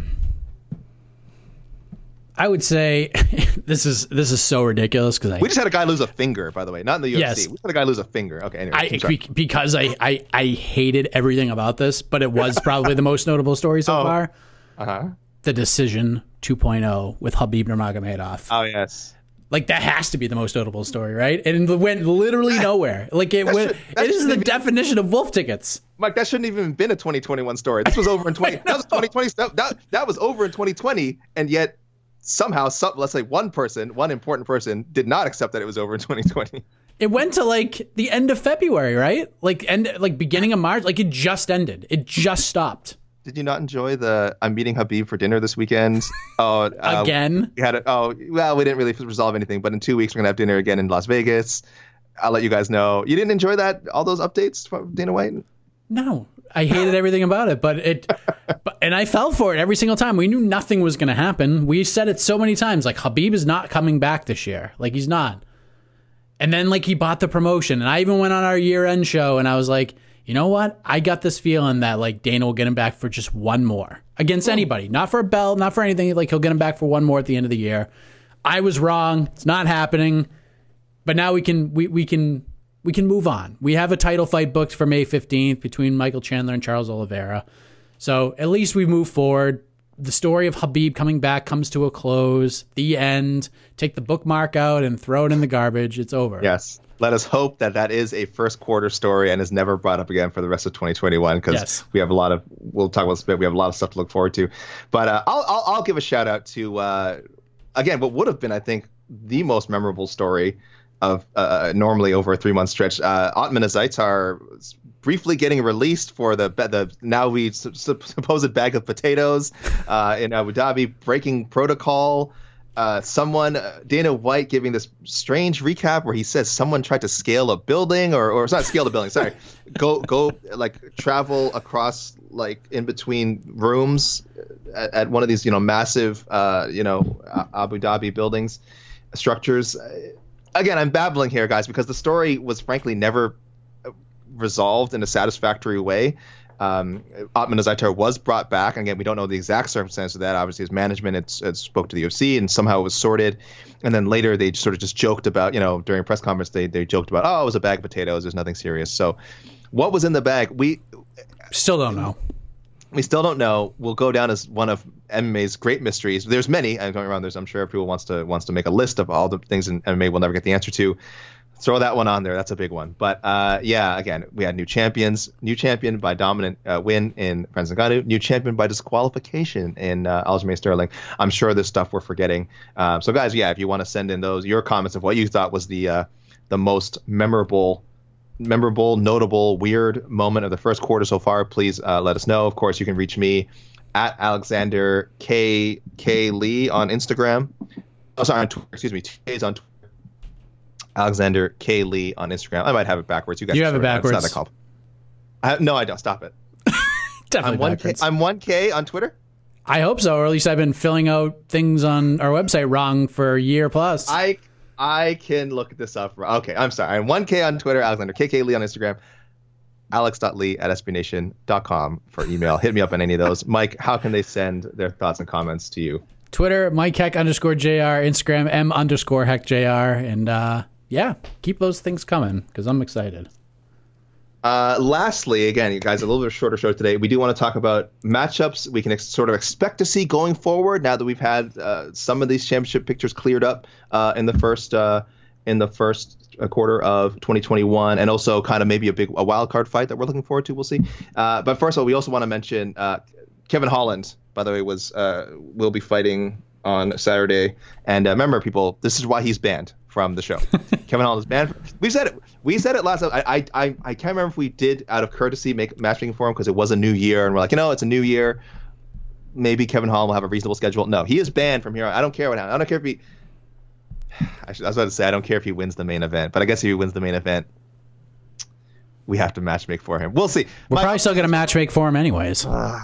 I would say this is this is so ridiculous because I we just had a guy lose a finger, by the way, not in the U F C. Yes. We just had a guy lose a finger. Okay, anyway, I, be, because I, I I hated everything about this, but it was probably the most notable story so oh. far. Uh huh. The decision two point oh with Khabib Nurmagomedov. Oh yes. Like that has to be the most notable story, right? And it went literally nowhere. Like it went. Should, it is the be, definition of wolf tickets. Mike, that shouldn't even been a twenty twenty-one story. This was over in twenty. That was twenty twenty. That, that that was over in twenty twenty, and yet. Somehow, some, let's say one person, one important person, did not accept that it was over in twenty twenty. It went to like the end of February, right? Like end, like beginning of March. Like it just ended. It just stopped. Did you not enjoy the I'm meeting Khabib for dinner this weekend? Oh, uh, again? We had a, oh, well, we didn't really resolve anything, but in two weeks we're gonna have dinner again in Las Vegas. I'll let you guys know. You didn't enjoy that? All those updates from Dana White? No, I hated everything about it, but it, but, and I fell for it every single time. We knew nothing was going to happen. We said it so many times, like Khabib is not coming back this year. Like he's not. And then like he bought the promotion and I even went on our year end show and I was like, you know what? I got this feeling that like Dana will get him back for just one more against anybody, not for a belt, not for anything. Like he'll get him back for one more at the end of the year. I was wrong. It's not happening, but now we can, we, we can, We can move on. We have a title fight booked for May fifteenth between Michael Chandler and Charles Oliveira. So at least we move forward. The story of Khabib coming back comes to a close. The end. Take the bookmark out and throw it in the garbage. It's over. Yes. Let us hope that that is a first quarter story and is never brought up again for the rest of twenty twenty-one because yes. we have a lot of, we'll talk about this a bit, we have a lot of stuff to look forward to. But uh, I'll, I'll, I'll give a shout out to, uh, again, what would have been, I think, the most memorable story of uh, normally over a three month stretch. Uh, Otman Azaitar briefly getting released for the the now we su- supposed bag of potatoes uh, in Abu Dhabi, breaking protocol. Uh, someone, uh, Dana White, giving this strange recap where he says someone tried to scale a building, or or it's not scale the building. Sorry, go go like travel across like in between rooms at, at one of these you know massive uh, you know Abu Dhabi buildings structures. Again, I'm babbling here, guys, because the story was frankly never resolved in a satisfactory way. Um, Otman Azaitar was brought back. Again, we don't know the exact circumstances of that. Obviously, his management had, had spoke to the U F C, and somehow it was sorted. And then later, they sort of just joked about, you know, during a press conference, they they joked about, oh, it was a bag of potatoes. There's nothing serious. So, what was in the bag? We still don't know. We still don't know. Will go down as one of M M A's great mysteries. There's many. I don't get me wrong. There's, I'm sure people wants to wants to make a list of all the things in M M A we'll never get the answer to. Throw that one on there. That's a big one. But uh, yeah, again, we had new champions. New champion by dominant uh, win in Francis Ngannou. New champion by disqualification in uh, Aljamain Sterling. I'm sure there's stuff we're forgetting. Um, so guys, yeah, if you want to send in those your comments of what you thought was the uh, the most memorable. memorable, notable, weird moment of the first quarter so far, please uh, let us know. Of course, you can reach me at Alexander K. K. Lee on Instagram. Oh, sorry, on Twitter. Excuse me. Two K's on Twitter. Alexander K. Lee on Instagram. I might have it backwards. You guys you have it backwards. It's not a I, no, I don't. Stop it. Definitely I'm one backwards. K, I'm one K on Twitter. I hope so, or at least I've been filling out things on our website wrong for a year plus. I I can look this up. Okay, I'm sorry. I'm one K on Twitter, Alexander K K Lee on Instagram, alex dot lee at s b nation dot com for email. Hit me up on any of those. Mike, how can they send their thoughts and comments to you? Twitter, Mike Heck underscore J R, Instagram, M underscore Heck J R, and uh, yeah, keep those things coming because I'm excited. Uh, lastly, again, you guys, a little bit shorter show today. We do want to talk about matchups we can ex- sort of expect to see going forward now that we've had uh, some of these championship pictures cleared up uh, in the first uh, in the first uh, quarter of twenty twenty-one, and also kind of maybe a big a wild card fight that we're looking forward to. We'll see. Uh, but first of all, we also want to mention uh, Kevin Holland, by the way, was uh, will be fighting on Saturday. And uh, remember, people, this is why he's banned from the show. Kevin Holland is banned. We said it. We said it last time. I, I I I can't remember if we did out of courtesy make matchmaking for him because it was a new year, and we're like, you know, it's a new year. Maybe Kevin Holland will have a reasonable schedule. No, he is banned from here. I don't care what happens. I don't care if he. I, should, I was about to say I don't care if he wins the main event, but I guess if he wins the main event, we have to matchmake for him. We'll see. We're My, probably still going to matchmake for him anyways. Uh,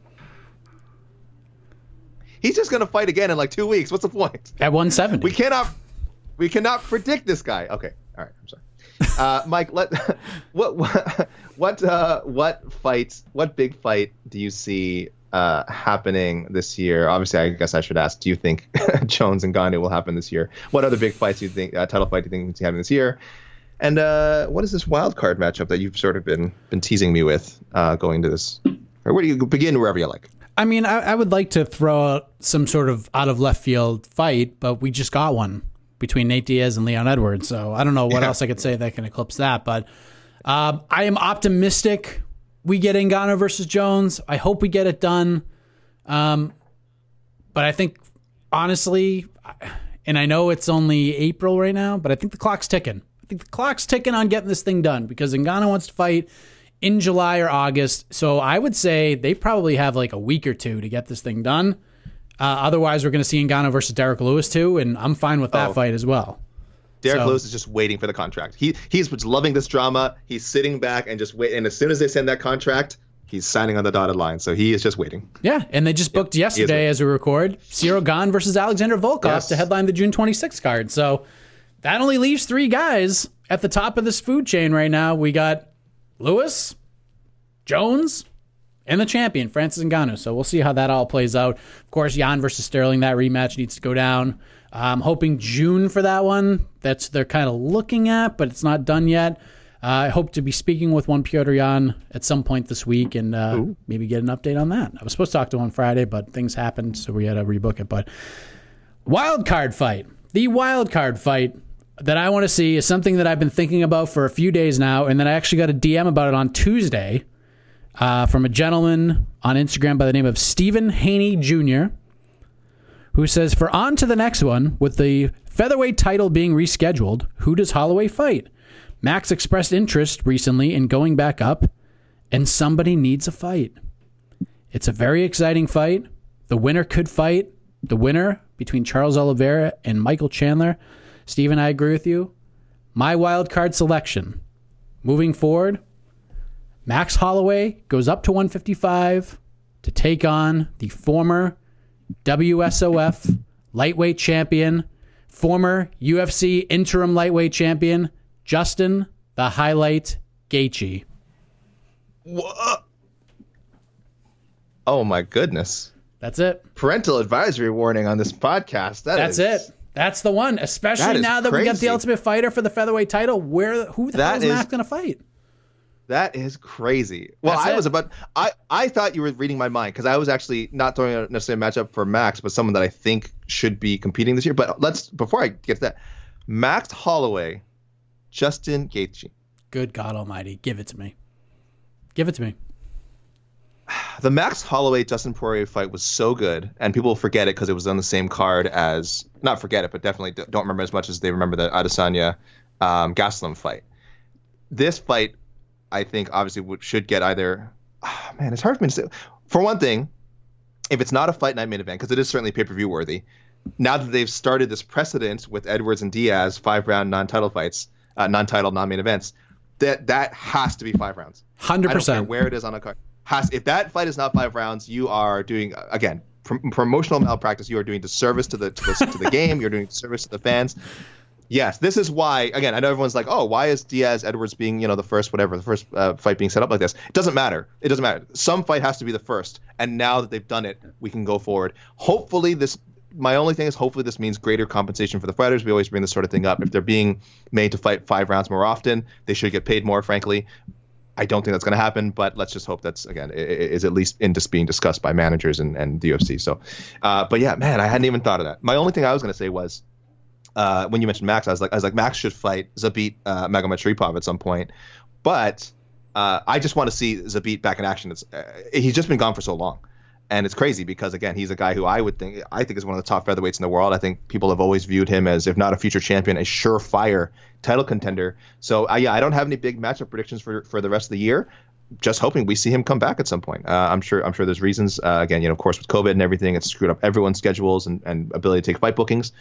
he's just going to fight again in like two weeks. What's the point? At one seventy. We cannot. We cannot predict this guy. Okay. All right. I'm sorry. Uh, Mike, let what what what uh, what fights? What big fight do you see uh, happening this year? Obviously, I guess I should ask. Do you think Jones and Ngannou will happen this year? What other big fights do you think? Uh, title fight do you think is happening this year? And uh, what is this wild card matchup that you've sort of been been teasing me with uh, going to this? Or where do you begin? Wherever you like. I mean, I, I would like to throw out some sort of out of left field fight, but we just got one between Nate Diaz and Leon Edwards. So I don't know what yeah. else I could say that can eclipse that. But um, I am optimistic we get Ngannou versus Jones. I hope we get it done. Um, but I think, honestly, and I know it's only April right now, but I think the clock's ticking. I think the clock's ticking on getting this thing done because Ngannou wants to fight in July or August. So I would say they probably have like a week or two to get this thing done. Uh, otherwise, we're going to see Ngannou versus Derek Lewis too, and I'm fine with that oh. fight as well. Derek so, Lewis is just waiting for the contract. He he's loving this drama. He's sitting back and just wait. And as soon as they send that contract, he's signing on the dotted line. So he is just waiting. Yeah, and they just booked yeah, yesterday as we record Cyril Gane versus Alexander Volkov yes. to headline the June twenty-sixth card. So that only leaves three guys at the top of this food chain right now. We got Lewis, Jones, and the champion, Francis Ngannou. So we'll see how that all plays out. Of course, Jan versus Sterling, that rematch needs to go down. I'm hoping June for that one. That's they're kind of looking at, but it's not done yet. Uh, I hope to be speaking with one Petr Yan at some point this week and uh, maybe get an update on that. I was supposed to talk to him on Friday, but things happened, so we had to rebook it. But wild card fight. The wild card fight that I want to see is something that I've been thinking about for a few days now, and then I actually got a D M about it on Tuesday. Uh, from a gentleman on Instagram by the name of Stephen Haney Junior, who says, for on to the next one, with the featherweight title being rescheduled, who does Holloway fight? Max expressed interest recently in going back up, and somebody needs a fight. It's a very exciting fight. The winner could fight. The winner between Charles Oliveira and Michael Chandler. Stephen, I agree with you. My wild card selection. Moving forward, Max Holloway goes up to one fifty-five to take on the former W S O F lightweight champion, former U F C interim lightweight champion, Justin the Highlight Gaethje. What? Oh my goodness. That's it. Parental advisory warning on this podcast. That That's is, it. That's the one. Especially that now that crazy. we got the Ultimate Fighter for the featherweight title. Where who the that hell is, is Max going to fight? That is crazy. Well, That's I it. was about I, I thought you were reading my mind because I was actually not throwing a necessarily a matchup for Max, but someone that I think should be competing this year. But let's before I get to that, Max Holloway, Justin Gaethje. Good God Almighty, give it to me. Give it to me. The Max Holloway Dustin Poirier fight was so good, and people forget it because it was on the same card as not forget it, but definitely don't remember as much as they remember the Adesanya um, Gastelum fight. This fight, I think, obviously would, should get either. Oh, man, it's hard for me to say. For one thing, if it's not a fight night main event, because it is certainly pay per view worthy. Now that they've started this precedent with Edwards and Diaz, five round non title fights, uh, non title non main events, that that has to be five rounds. Hundred I don't care percent. where it is on a card. Has if that fight is not five rounds, you are doing again pr- promotional malpractice. You are doing disservice to the to the, to the game. You're doing disservice to the fans. Yes, this is why. Again, I know everyone's like, "Oh, why is Diaz Edwards being, you know, the first whatever, the first uh, fight being set up like this?" It doesn't matter. It doesn't matter. Some fight has to be the first, and now that they've done it, we can go forward. Hopefully, this. My only thing is, hopefully, this means greater compensation for the fighters. We always bring this sort of thing up. If they're being made to fight five rounds more often, they should get paid more. Frankly, I don't think that's going to happen, but let's just hope that's again is at least in just being discussed by managers and and the U F C. So, uh, but yeah, man, I hadn't even thought of that. My only thing I was going to say was. uh, when you mentioned Max, I was like, I was like, Max should fight Zabit uh, Magomedsharipov at some point. But uh, I just want to see Zabit back in action. It's, uh, he's just been gone for so long. And it's crazy because, again, he's a guy who I would think I think is one of the top featherweights in the world. I think people have always viewed him as, if not a future champion, a surefire title contender. So, uh, yeah, I don't have any big matchup predictions for for the rest of the year. Just hoping we see him come back at some point. Uh, I'm sure I'm sure there's reasons. Uh, again, you know, of course, with COVID and everything, it's screwed up everyone's schedules and, and ability to take fight bookings.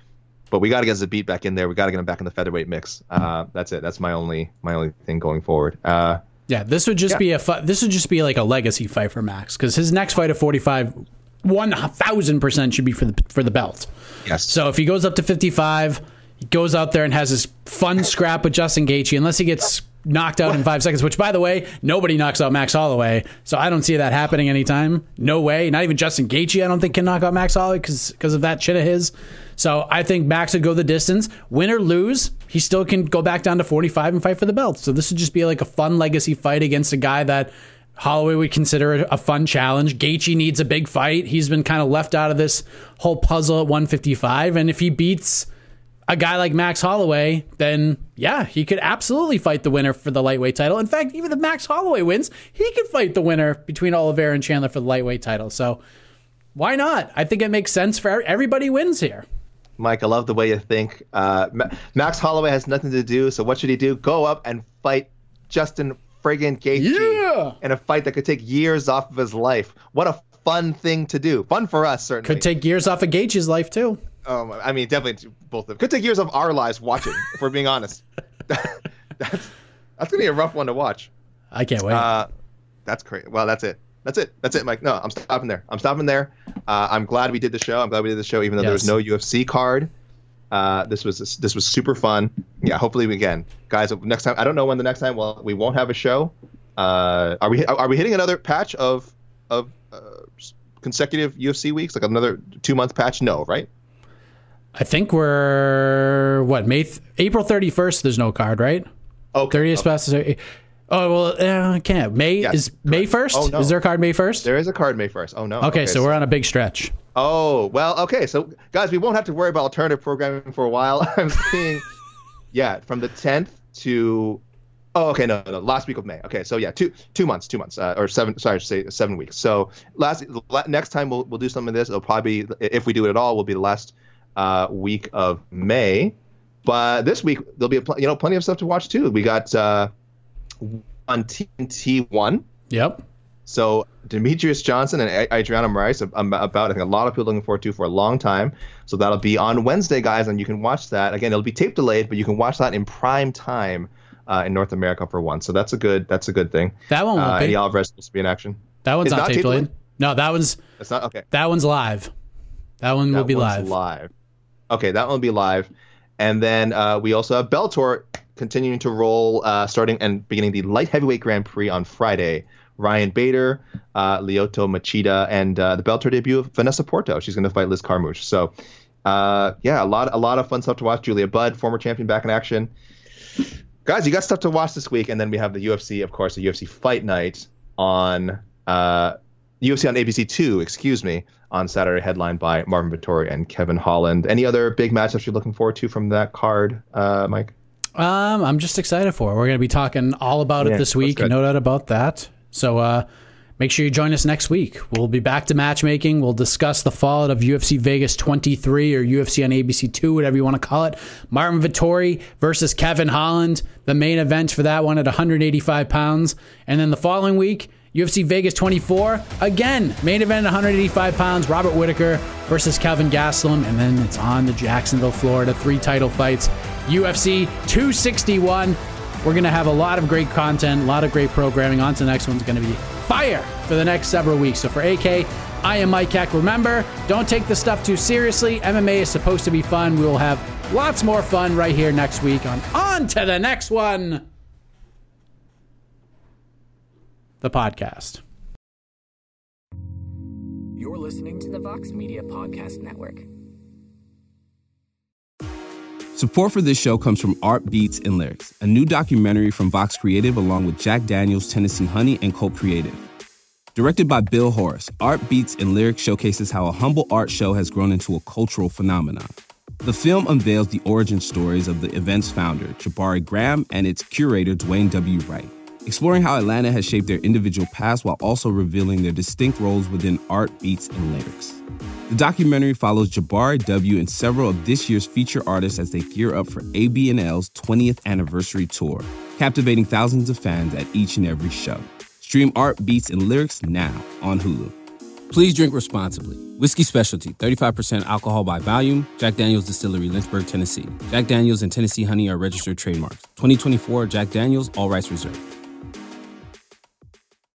But we got to get Zabit back in there. We got to get him back in the featherweight mix. Uh, that's it. That's my only my only thing going forward. Uh, Yeah, this would just yeah. be a fu- this would just be like a legacy fight for Max, because his next fight at forty-five, one thousand percent should be for the for the belt. Yes. So if he goes up to fifty-five, he goes out there and has his fun scrap with Justin Gaethje, unless he gets knocked out in five seconds. Which, by the way, nobody knocks out Max Holloway, so I don't see that happening anytime. No way. Not even Justin Gaethje, I don't think, can knock out Max Holloway because because of that shit of his. So I think Max would go the distance. Win or lose, he still can go back down to forty-five and fight for the belt. So this would just be like a fun legacy fight against a guy that Holloway would consider a fun challenge. Gaethje needs a big fight. He's been kind of left out of this whole puzzle at one fifty-five. And if he beats a guy like Max Holloway, then yeah, he could absolutely fight the winner for the lightweight title. In fact, even if Max Holloway wins, he could fight the winner between Oliveira and Chandler for the lightweight title. So why not? I think it makes sense for everybody wins here. Mike, I love the way you think. Uh, Max Holloway has nothing to do, so what should he do? Go up and fight Justin friggin' Gaethje yeah. in a fight that could take years off of his life. What a fun thing to do. Fun for us, certainly. Could take years off of Gaethje's life, too. Um, I mean, definitely both of them. Could take years of our lives watching, if we're being honest. that's that's going to be a rough one to watch. I can't wait. Uh, that's great. Well, that's it. That's it. That's it, Mike. No, I'm stopping there. I'm stopping there. Uh, I'm glad we did the show. I'm glad we did the show, even though yes. there was no U F C card. Uh, this was this was super fun. Yeah, hopefully we again, guys. Next time, I don't know when the next time. Well, we won't have a show. Uh, are we are we hitting another patch of of uh, consecutive U F C weeks, like another two month patch? No, right? I think we're what May th- April thirty-first. There's no card, right? Okay. thirtieth okay. Oh, well, I uh, can't. May yes, is correct. May first? Oh, no. Is there a card May first? There is a card May first. Oh, no. Okay, okay so, so we're on a big stretch. Oh, well, okay. So, guys, we won't have to worry about alternative programming for a while. I'm seeing, yeah, from the tenth to, oh, okay, no, no, last week of May. Okay, so, yeah, two two months, two months, uh, or seven, sorry, I should say seven weeks. So, last next time we'll we'll do something of this. It'll probably be, if we do it at all, will be the last uh, week of May. But this week, there'll be, a pl- you know, plenty of stuff to watch, too. We got... Uh, on T N T one. Yep. So Demetrius Johnson and Adriano Moraes, about I think a lot of people looking forward to for a long time. So that'll be on Wednesday, guys, and you can watch that. Again, it'll be tape delayed, but you can watch that in prime time uh, in North America for once. So that's a good that's a good thing. That one won't uh, be. Eddie Alvarez will be in action. That one's not, not tape delayed. No, that one's. It's not okay. That one's live. That one that will be live. Live. Okay, that one will be live, and then uh, we also have Bellator continuing to roll, uh, starting and beginning the light heavyweight Grand Prix on Friday. Ryan Bader, uh, Lyoto Machida, and uh, the Bellator debut of Vanessa Porto. She's going to fight Liz Carmouche. So, uh, yeah, a lot, a lot of fun stuff to watch. Julia Budd, former champion, back in action. Guys, you got stuff to watch this week, and then we have the U F C, of course, the U F C Fight Night on uh, U F C on A B C two, excuse me, on Saturday, headlined by Marvin Vettori and Kevin Holland. Any other big matchups you're looking forward to from that card, uh, Mike? Um, I'm just excited for it. We're going to be talking all about yeah, it this week. No doubt about that. So uh, make sure you join us next week. We'll be back to matchmaking. We'll discuss the fallout of U F C Vegas twenty-three or U F C on A B C two, whatever you want to call it. Marvin Vettori versus Kevin Holland, the main event for that one at one hundred eighty-five pounds. And then the following week, U F C Vegas twenty-four, again, main event at one hundred eighty-five pounds, Robert Whittaker versus Kelvin Gastelum, and then it's on to Jacksonville, Florida, three title fights, U F C two sixty-one. We're going to have a lot of great content, a lot of great programming. On to the next one's going to be fire for the next several weeks. So for A K, I am Mike Heck. Remember, don't take this stuff too seriously. M M A is supposed to be fun. We will have lots more fun right here next week on On to the Next One, the podcast. You're listening to the Vox Media Podcast Network. Support for this show comes from Art Beats and Lyrics, a new documentary from Vox Creative along with Jack Daniels, Tennessee Honey, and Colt Creative. Directed by Bill Horace, Art Beats and Lyrics showcases how a humble art show has grown into a cultural phenomenon. The film unveils the origin stories of the event's founder, Jabari Graham, and its curator, Dwayne W. Wright, exploring how Atlanta has shaped their individual paths while also revealing their distinct roles within art, beats, and lyrics. The documentary follows Jabari W. and several of this year's feature artists as they gear up for A B N L's twentieth anniversary tour, captivating thousands of fans at each and every show. Stream Art, Beats, and Lyrics now on Hulu. Please drink responsibly. Whiskey Specialty, thirty-five percent alcohol by volume. Jack Daniel's Distillery, Lynchburg, Tennessee. Jack Daniel's and Tennessee Honey are registered trademarks. twenty twenty-four Jack Daniel's, all rights reserved.